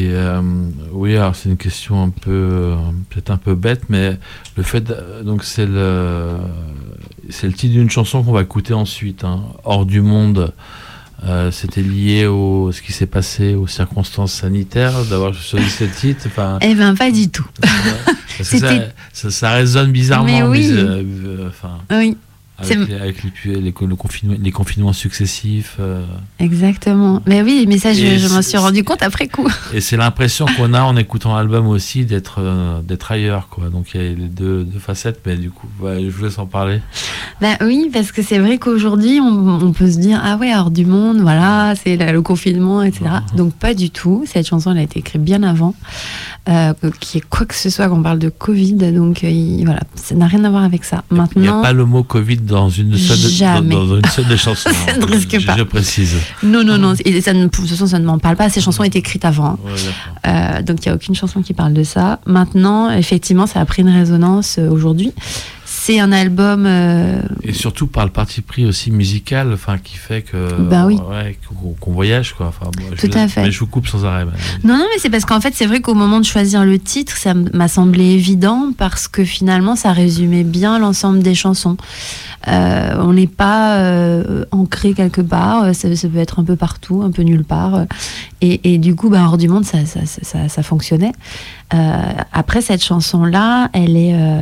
Et euh, oui, alors c'est une question un peu, euh, peut-être un peu bête, mais le fait, de- donc c'est le, c'est le titre d'une chanson qu'on va écouter ensuite, hein, Hors du monde. Euh, c'était lié au ce qui s'est passé aux circonstances sanitaires d'avoir choisi ce titre. Enfin, Eh ben, pas du tout. parce que ça, C'était- ça, ça résonne bizarrement. Mais oui. mais, euh, euh, enfin, Oui, avec, C'est- les, avec les, les, le confinement, les confinements successifs. euh, exactement. Mais oui, mais ça, je, Et je m'en c'est- suis rendu compte après coup. Et c'est l'impression qu'on a en écoutant l'album aussi d'être euh, d'être ailleurs, quoi. Donc il y a les deux, deux facettes, mais du coup, ouais, je vous laisse en parler. Bah oui, parce que c'est vrai qu'aujourd'hui, on, on peut se dire, ah ouais, hors du monde, voilà, c'est la- le confinement, et cetera. Mhm. Donc pas du tout. Cette chanson, elle a été écrite bien avant, euh, qu'il y ait quoi que ce soit qu'on parle de Covid. Donc euh, il- voilà, ça n'a rien à voir avec ça. Il n'y a Maintenant, pas le mot Covid dans une seule, Jamais. dans, dans une seule des chansons. Ça ne risque je, pas. Je précise. non, non, non. Et ça ne, de toute façon, ça ne m'en parle pas. Ces chansons étaient écrites avant. hein. Ouais, d'accord. Euh, donc il n'y a aucune chanson qui parle de ça. Maintenant, effectivement, ça a pris une résonance euh, aujourd'hui. C'est un album. euh, Et surtout par le parti pris aussi musical, enfin, qui fait que Bah oui. ouais, qu'on, qu'on voyage, quoi. Enfin, bon, je Tout laisse- à fait. Mais je vous coupe sans arrêt. madame. Non, non, mais c'est parce qu'en fait, c'est vrai qu'au moment de choisir le titre, ça m- m'a semblé évident parce que finalement, ça résumait bien l'ensemble des chansons. Euh, on n'est pas euh, ancré quelque part, euh, ça, ça peut être un peu partout, un peu nulle part. euh, Et, et du coup, bah, Hors du monde, ça, ça, ça, ça- ça fonctionnait. Euh, après, cette chanson-là, elle est. euh,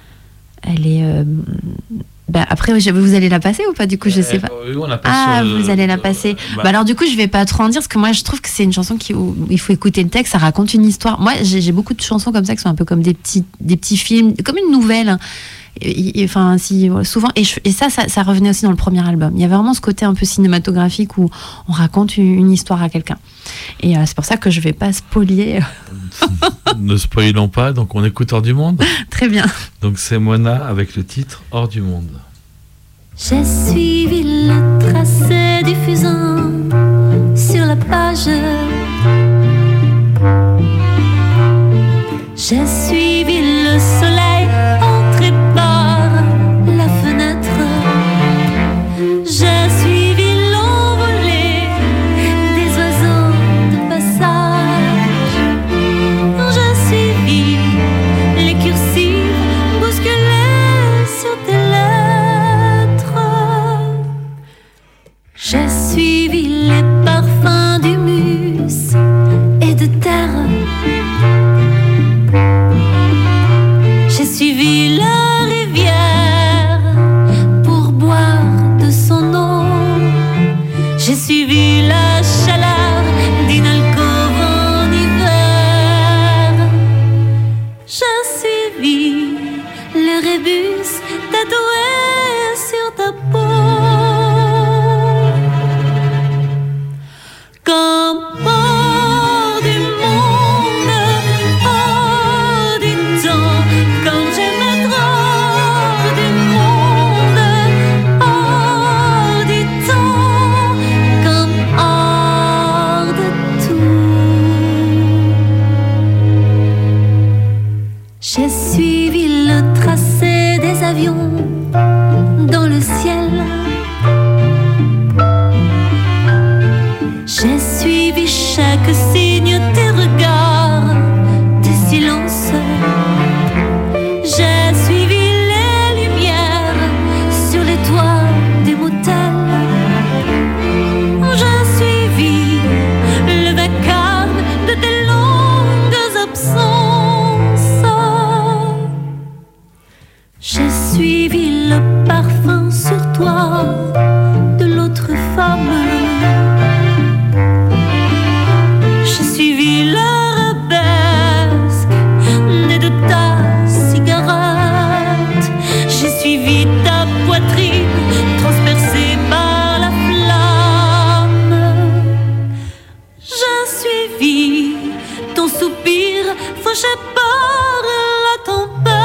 elle est euh, bah, après, je- vous allez la passer ou pas? Du coup, je sais pas. Euh, oui, on l'a pas Ah, sur le- vous allez la passer. Bah, Bah alors du coup, je vais pas trop en dire parce que moi, je trouve que c'est une chanson qui, où il faut écouter le texte, ça raconte une histoire. Moi, j'ai j'ai beaucoup de chansons comme ça qui sont un peu comme des petits, des petits films, comme une nouvelle. hein. Et- et- Enfin, si souvent, et, je- et ça, ça, ça revenait aussi dans le premier album. Il y avait vraiment ce côté un peu cinématographique où on raconte une, une histoire à quelqu'un. Et euh, c'est pour ça que je vais pas spolier. ne spoilons pas, donc on écoute Hors du monde. Très bien. Donc c'est Mona avec le titre Hors du monde. J'ai suivi le tracé diffusant sur la page. J'ai suivi le soleil entrer par la fenêtre. J'ai suivi l'envolée des oiseaux de passage. J'ai suivi les cursives bousculées sur tes lettres. J'ai suivi les parfums d'humus et de terre. J'ai suivi la rivière pour boire de son eau. J'ai suivi la chaleur d'une alcôve en hiver. J'ai suivi le rébus tatoué sur ta peau. Comme hors du monde, hors du temps, comme j'aime être hors du monde, hors du temps, comme hors de tout. J'ai suivi le tracé des avions dans le ciel. J'ai suivi chaque signe des regards, des silences. J'ai suivi les lumières sur les toits des motels. J'ai suivi le vacarme de tes longues absences. J'ai suivi le parfum sur toi de l'autre femme. J'ai suivi l'arabesque née de ta cigarette. J'ai suivi ta poitrine transpercée par la flamme. J'ai suivi ton soupir fauché par la tempête.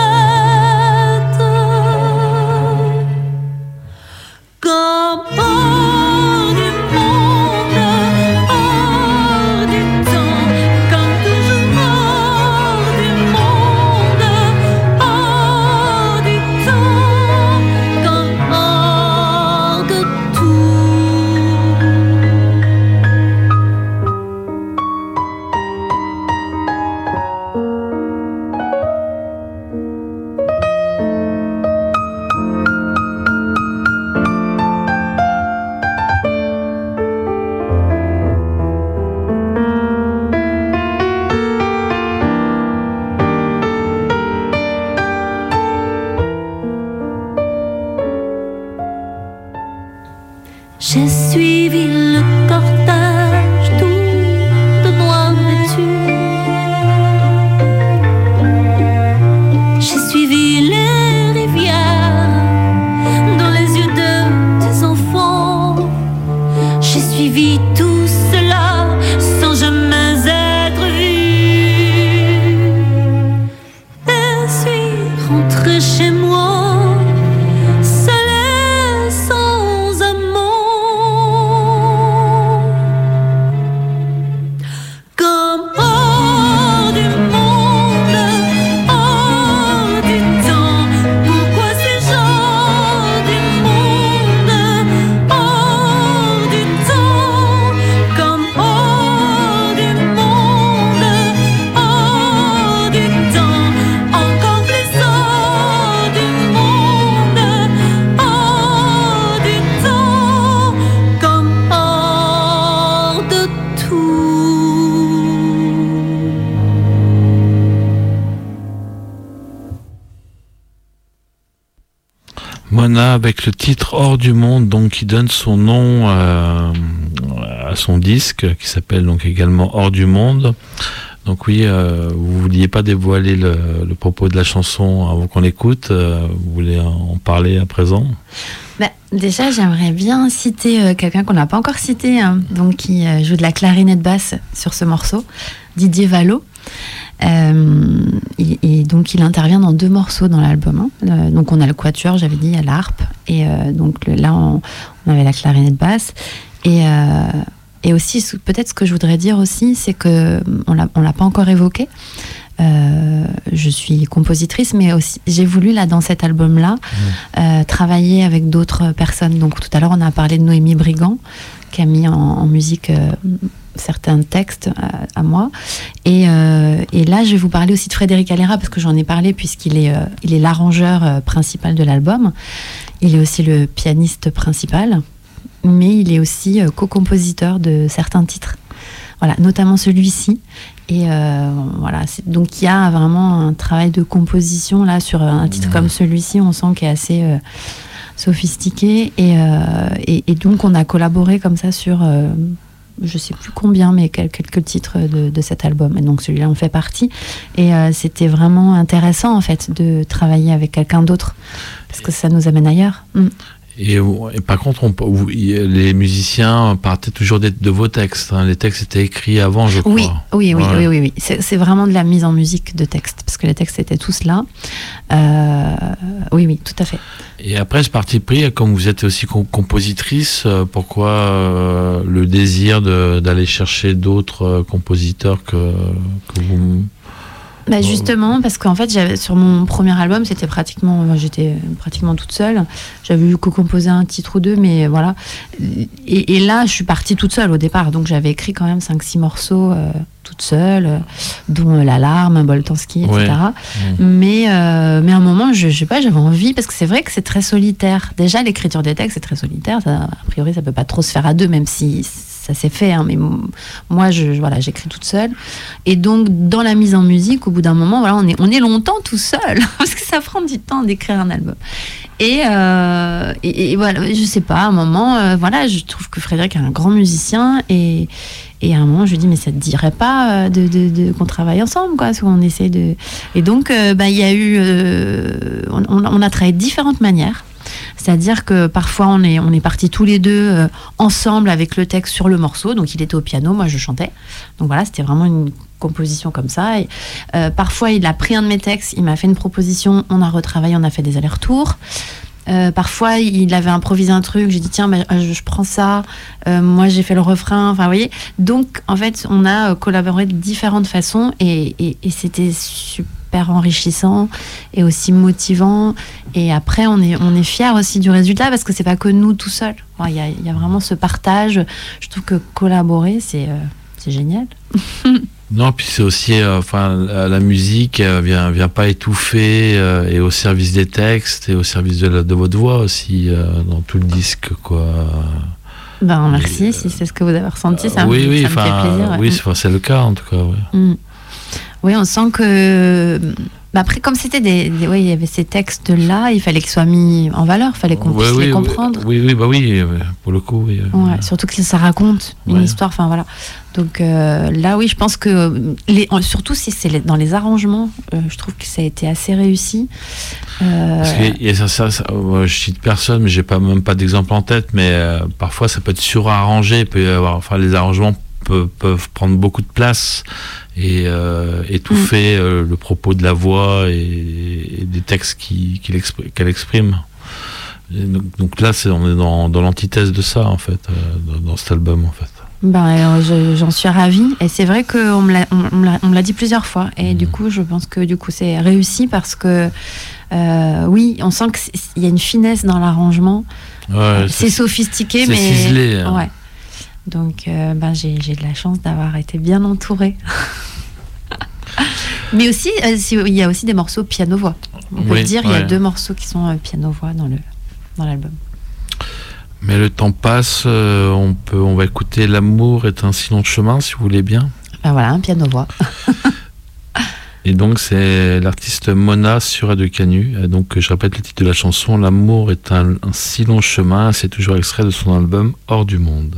Comme hors du monde, hors du temps, comme toujours hors du monde, hors du temps, comme hors de tout. Madonna avec le titre Hors du monde, donc qui donne son nom euh, à son disque qui s'appelle donc également Hors du monde. Donc oui, euh, vous vouliez pas dévoiler le, le propos de la chanson avant qu'on l'écoute, euh, vous voulez en parler à présent? Bah, déjà, j'aimerais bien citer euh, quelqu'un qu'on n'a pas encore cité, hein, donc qui euh, joue de la clarinette basse sur ce morceau, Didier Vallot. Euh, et, et donc il intervient dans deux morceaux dans l'album, hein. Euh, donc on a le quatuor, j'avais dit, à l'harpe, et euh, donc le, là on, on avait la clarinette basse, et, euh, et aussi peut-être ce que je voudrais dire aussi, c'est que on l'a, on l'a pas encore évoqué. Euh, je suis compositrice, mais aussi j'ai voulu là dans cet album-là mmh. euh, travailler avec d'autres personnes. Donc tout à l'heure on a parlé de Noémie Brigand qui a mis en, en musique euh, certains textes à, à moi, et, euh, et là je vais vous parler aussi de Frédéric Alera parce que j'en ai parlé puisqu'il est, euh, il est l'arrangeur euh, principal de l'album. Il est aussi le pianiste principal, mais il est aussi euh, co-compositeur de certains titres. Voilà, notamment celui-ci. Et euh, voilà, c'est, donc il y a vraiment un travail de composition là sur un titre mmh. comme celui-ci, on sent qu'il est assez euh, sophistiqué. Et, euh, et, et donc on a collaboré comme ça sur, euh, je sais plus combien, mais quelques, quelques titres de, de cet album. Et donc celui-là en fait partie. Et euh, c'était vraiment intéressant en fait de travailler avec quelqu'un d'autre parce que ça nous amène ailleurs. Mmh. Et, et par contre, on, les musiciens partaient toujours de, de vos textes. Hein. Les textes étaient écrits avant, je crois. Oui, oui, oui, ouais. oui, oui, oui. C'est, c'est vraiment de la mise en musique de texte, parce que les textes étaient tous là. Euh, oui, oui, tout à fait. Et après, ce parti pris, comme vous êtes aussi compositrice, pourquoi euh, le désir de, d'aller chercher d'autres compositeurs que, que vous... Bah justement, parce qu'en fait, j'avais, sur mon premier album, c'était pratiquement, j'étais pratiquement toute seule. J'avais eu co-composé un titre ou deux, mais voilà. Et, et là, je suis partie toute seule au départ. Donc, j'avais écrit quand même cinq six morceaux euh, toute seule, euh, dont euh, L'Alarme, Boltanski, et cetera. Ouais. Mmh. Mais, euh, mais à un moment, je, je sais pas, j'avais envie, parce que c'est vrai que c'est très solitaire. Déjà, l'écriture des textes, c'est très solitaire. Ça, a priori, ça peut pas trop se faire à deux, même si... ça s'est fait, hein, mais moi, je, voilà, j'écris toute seule. Et donc, dans la mise en musique, au bout d'un moment, voilà, on est, on est longtemps tout seul, parce que ça prend du temps d'écrire un album. Et, euh, et, et voilà, je sais pas, à un moment, euh, voilà, je trouve que Frédéric est un grand musicien, et, et à un moment, je lui dis, mais ça te dirait pas de, de, de, qu'on travaille ensemble, quoi, parce qu'on essaie de... Et donc, euh, bah, il y a eu... Euh, on, on a travaillé de différentes manières. C'est-à-dire que parfois on est, on est partis tous les deux euh, ensemble avec le texte sur le morceau, donc il était au piano, moi je chantais, donc voilà, c'était vraiment une composition comme ça. Et, euh, parfois il a pris un de mes textes, il m'a fait une proposition, on a retravaillé, on a fait des allers-retours. Euh, parfois il avait improvisé un truc, j'ai dit tiens bah, je, je prends ça, euh, moi j'ai fait le refrain, enfin vous voyez, donc en fait on a collaboré de différentes façons, et, et, et c'était super enrichissant et aussi motivant. Et après on est, on est fiers aussi du résultat, parce que c'est pas que nous tout seuls, il y a, y a vraiment ce partage. Je trouve que collaborer c'est, euh, c'est génial. Non, puis c'est aussi, euh, enfin, la, la musique euh, vient, vient pas étouffer, euh, et au service des textes et au service de, la, de votre voix aussi, euh, dans tout le disque, quoi. Ben merci, et, si c'est ce que vous avez ressenti, ça, oui, me, oui, ça me fait plaisir. Oui, ouais. c'est, c'est le cas en tout cas. Ouais. Mm. Oui, on sent que. Bah après, comme c'était des, des, oui, il y avait ces textes-là, il fallait qu'ils soient mis en valeur, il fallait qu'on ouais, puisse oui, les comprendre. Oui, oui, bah oui, pour le coup. Oui. Ouais, surtout que ça raconte une ouais. histoire, enfin voilà. Donc euh, là, oui, je pense que les, surtout si c'est les, dans les arrangements, euh, je trouve que ça a été assez réussi. Euh... Parce que y a ça, ça, ça, je cite personne, mais j'ai pas même pas d'exemple en tête, mais euh, parfois ça peut être surarrangé, il peut y avoir, enfin les arrangements peuvent, peuvent prendre beaucoup de place et euh, étouffer mmh. euh, le propos de la voix et, et des textes qui, qui l'exprime, qu'elle exprime. Et donc, donc là, c'est, on est dans, dans l'antithèse de ça, en fait, euh, dans, dans cet album, en fait. Ben, alors, je, j'en suis ravie. Et c'est vrai qu'on me l'a, on me l'a, on me l'a dit plusieurs fois. Et mmh. du coup, je pense que du coup, c'est réussi parce que, euh, oui, on sent qu'il y a une finesse dans l'arrangement. Ouais, c'est, c'est sophistiqué, c'est mais... C'est ciselé. Hein. Ouais. Donc, euh, ben, j'ai, j'ai de la chance d'avoir été bien entourée. Mais aussi, euh, il y a aussi des morceaux piano-voix. On peut oui, le dire, ouais. il y a deux morceaux qui sont euh, piano-voix dans, le, dans l'album. Mais le temps passe, euh, on, peut, on va écouter L'amour est un si long chemin, si vous voulez bien. Ben voilà, un piano-voix. Et donc c'est l'artiste Mona sur Radio Canu. Donc je répète le titre de la chanson, L'amour est un, un si long chemin. C'est toujours extrait de son album Hors du monde.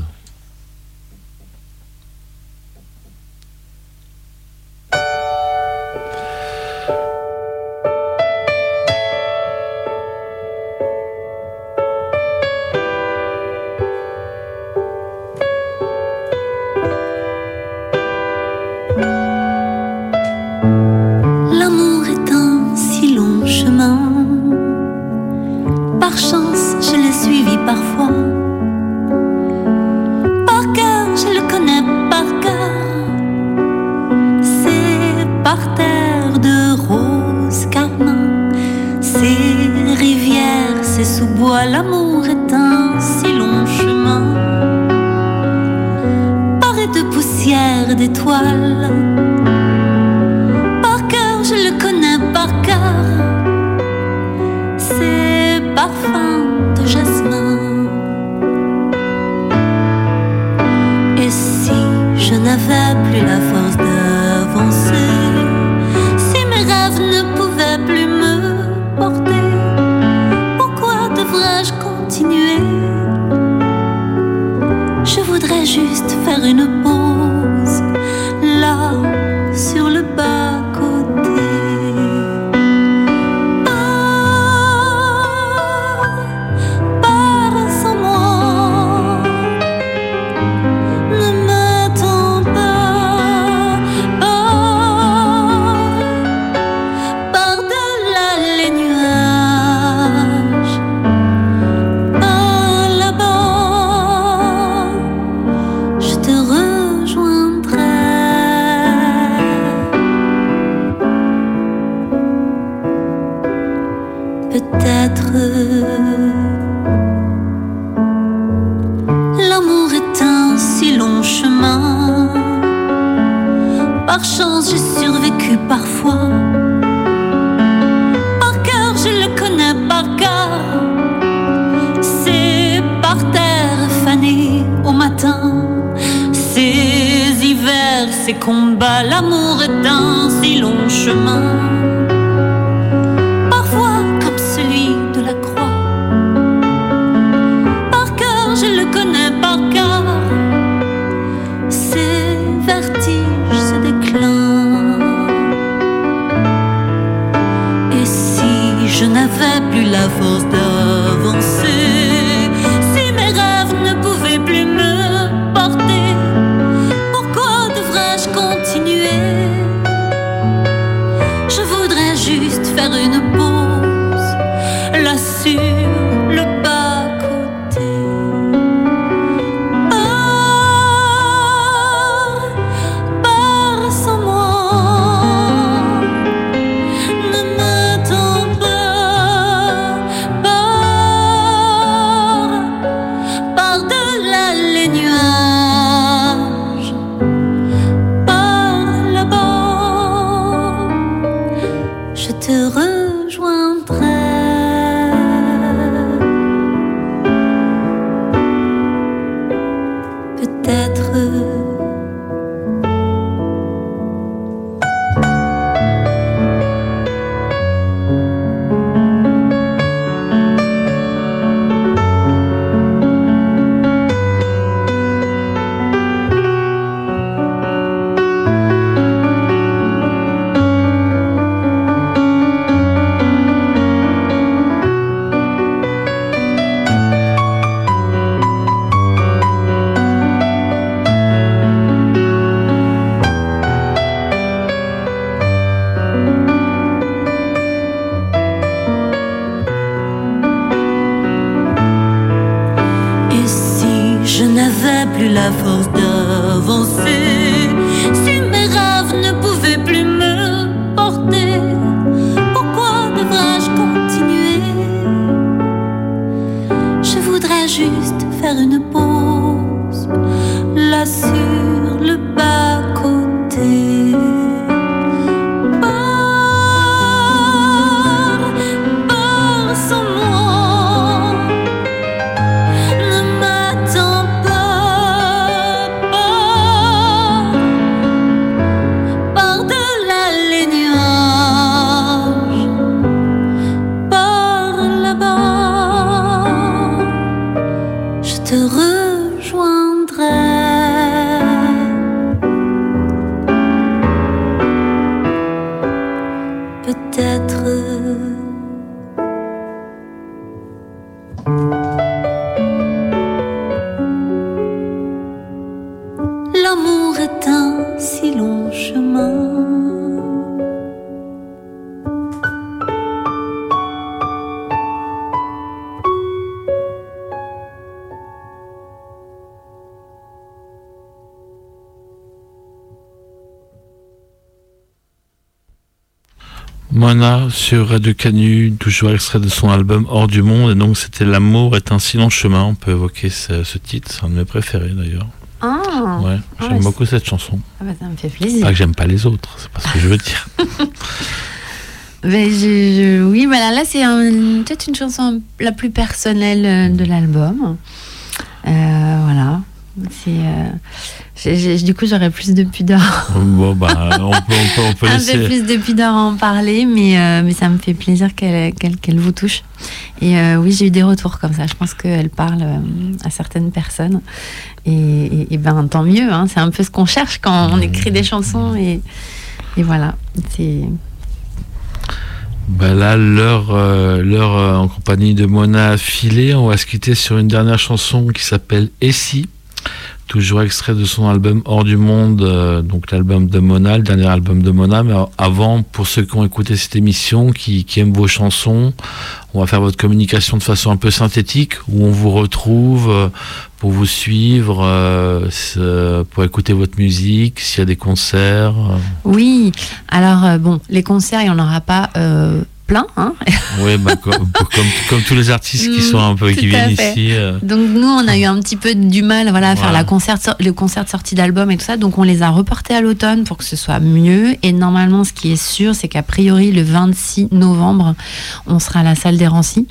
Mona sur Radio Canu, toujours extrait de son album Hors du Monde. Et donc c'était L'amour est un si long chemin. On peut évoquer ce, ce titre, c'est un de mes préférés d'ailleurs. Ah, ouais, ah j'aime ouais, beaucoup cette chanson. Ah bah, ça me fait plaisir. Pas que j'aime pas les autres, c'est pas ce que je veux dire. Mais je, je, oui, voilà, là c'est un, peut-être une chanson la plus personnelle de l'album. Euh, voilà. C'est, euh, j'ai, j'ai, du coup, j'aurais plus de pudeur. Bon, bah, on peut, on peut, on peut un laisser. peu plus de pudeur à en parler, mais, euh, mais ça me fait plaisir qu'elle, qu'elle, qu'elle vous touche. Et euh, oui, j'ai eu des retours comme ça. Je pense qu'elle parle euh, à certaines personnes. Et, et, et ben, tant mieux. Hein. C'est un peu ce qu'on cherche quand on écrit des chansons. Et, et voilà. C'est. Bah là, l'heure, euh, l'heure euh, en compagnie de Mona a filé. On va se quitter sur une dernière chanson qui s'appelle Et si, toujours extrait de son album Hors du Monde, euh, donc l'album de Mona, le dernier album de Mona. Mais avant, pour ceux qui ont écouté cette émission, qui, qui aiment vos chansons, on va faire votre communication de façon un peu synthétique, où on vous retrouve euh, pour vous suivre, euh, pour écouter votre musique, s'il y a des concerts. Euh. Oui, alors euh, bon, les concerts, il n'y en aura pas euh, plein. Hein. Oui, bah, comme, comme, comme tous les artistes qui sont un peu, qui viennent ici. Euh. Donc nous, on a eu un petit peu du mal, voilà, à faire voilà. la concert, le concert de sortie d'album et tout ça. Donc on les a reportés à l'automne pour que ce soit mieux. Et normalement, ce qui est sûr, c'est qu'a priori, le vingt-six novembre, on sera à la salle des Rancy.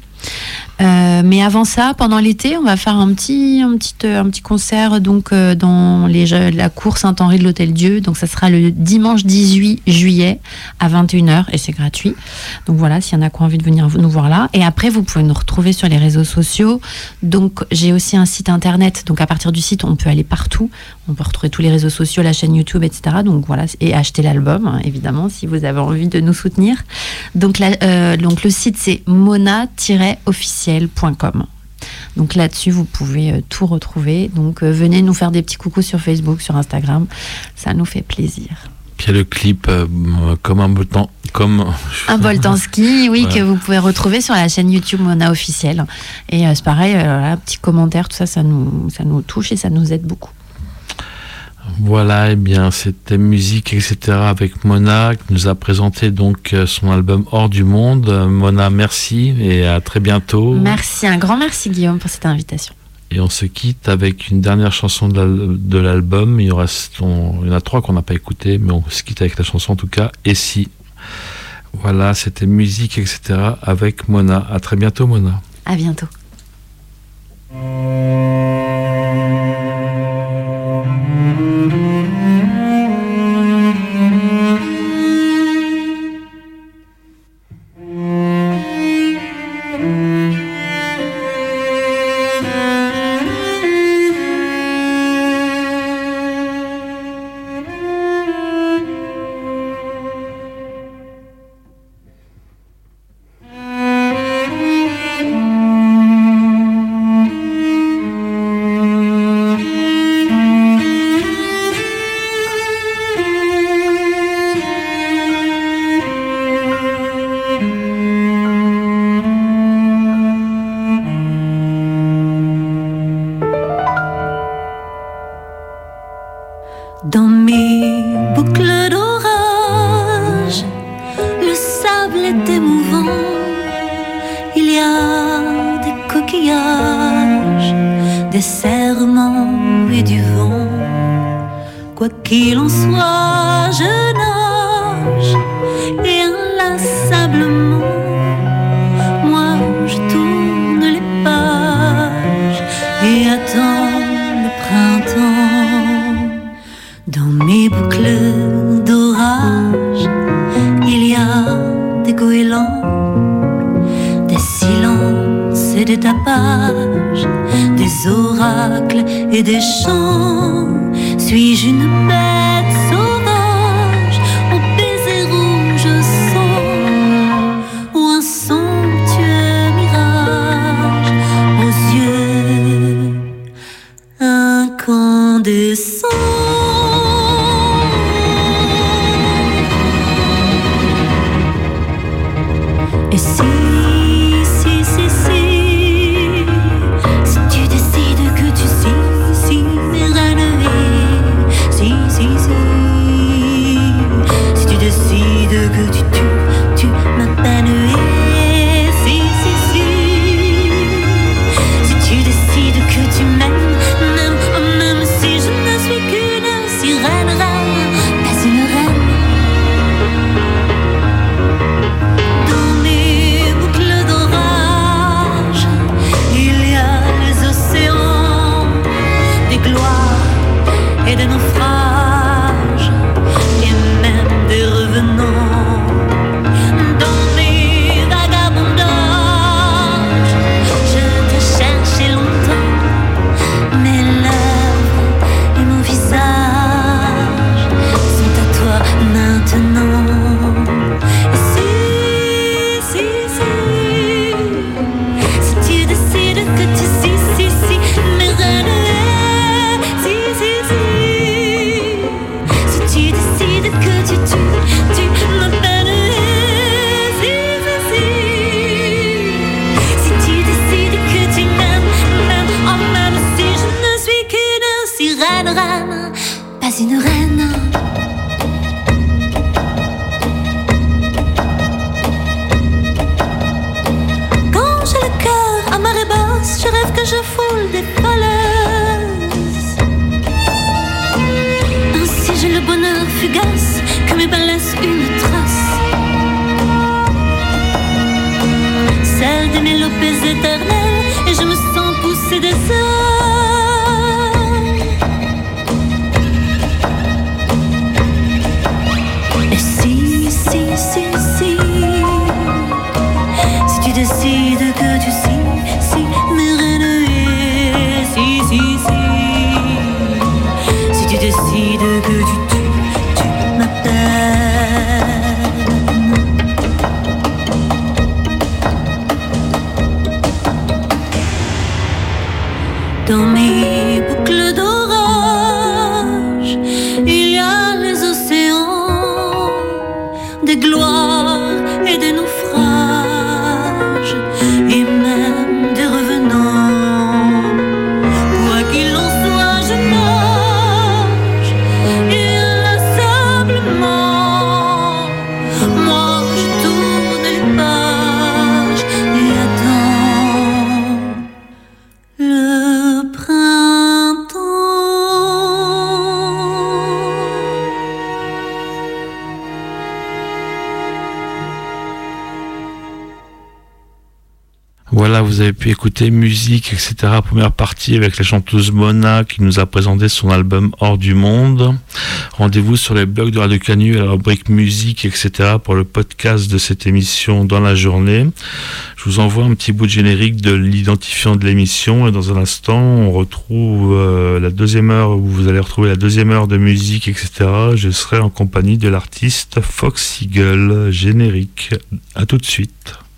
Euh, mais avant ça, pendant l'été, on va faire un petit, un petit, un petit concert donc euh, dans les, la cour Saint-Henri de l'Hôtel-Dieu. Donc ça sera le dimanche dix-huit juillet à vingt et une heures et c'est gratuit. Donc voilà, s'il y en a qui ont envie de venir nous voir là. Et après, vous pouvez nous retrouver sur les réseaux sociaux. Donc j'ai aussi un site internet. Donc à partir du site, on peut aller partout. On peut retrouver tous les réseaux sociaux, la chaîne YouTube, et cetera. Donc voilà, et acheter l'album, hein, évidemment, si vous avez envie de nous soutenir. Donc, la, euh, donc le site, c'est mona tiret officiel point com. Donc là-dessus, vous pouvez euh, tout retrouver. Donc euh, venez nous faire des petits coucous sur Facebook, sur Instagram. Ça nous fait plaisir. Puis il y a le clip euh, comme un voltan, comme un Boltanski, oui, ouais. que vous pouvez retrouver sur la chaîne YouTube Mona officielle. Et euh, c'est pareil, euh, là, petit commentaire, tout ça, ça nous, ça nous touche et ça nous aide beaucoup. Voilà, et eh bien c'était musique, et cetera avec Mona qui nous a présenté donc son album Hors du Monde. Mona, merci et à très bientôt. Merci, un grand merci Guillaume pour cette invitation. Et on se quitte avec une dernière chanson de l'album. Il y aura, il y en a trois qu'on n'a pas écoutées, mais on se quitte avec la chanson en tout cas. Et si. Voilà, c'était musique, et cetera avec Mona. À très bientôt Mona. À bientôt. Si maintenant. Si, si, si, si tu décides que tu si, si, si, mes reines, si, si, si, si tu décides que tu, tu, tu m'appelles, si, si, si, si tu décides que tu m'aimes, même, oh même si je ne suis qu'une sirène, reine, pas une reine. Quand j'ai le cœur à marée basse, je rêve que je foule des falaises. Ainsi j'ai le bonheur fugace, que mes balles laissent une trace, celle des mélopées éternelles, et je me sens pousser des ailes. Et si, si, si, si, si tu décides que tu si, si, mes reines, et si, si, si, si tu décides que tu, tu, tu m'appelles. Dans mes boucles d'orage, il y a les océans, des gloires et des naufrages, et même des revenants. Quoi qu'il en soit, je nage inlassablement. Moi, je tourne les pages et attends le printemps. Voilà, vous avez pu écouter musique, et cetera. Première partie avec la chanteuse Mona qui nous a présenté son album Hors du Monde. Rendez-vous sur les blogs de Radio Canu à la rubrique musique, et cetera pour le podcast de cette émission dans la journée. Je vous envoie un petit bout de générique de l'identifiant de l'émission et dans un instant on retrouve euh, la deuxième heure où vous allez retrouver la deuxième heure de musique, et cetera. Je serai en compagnie de l'artiste Fox Eagle. Générique. À tout de suite.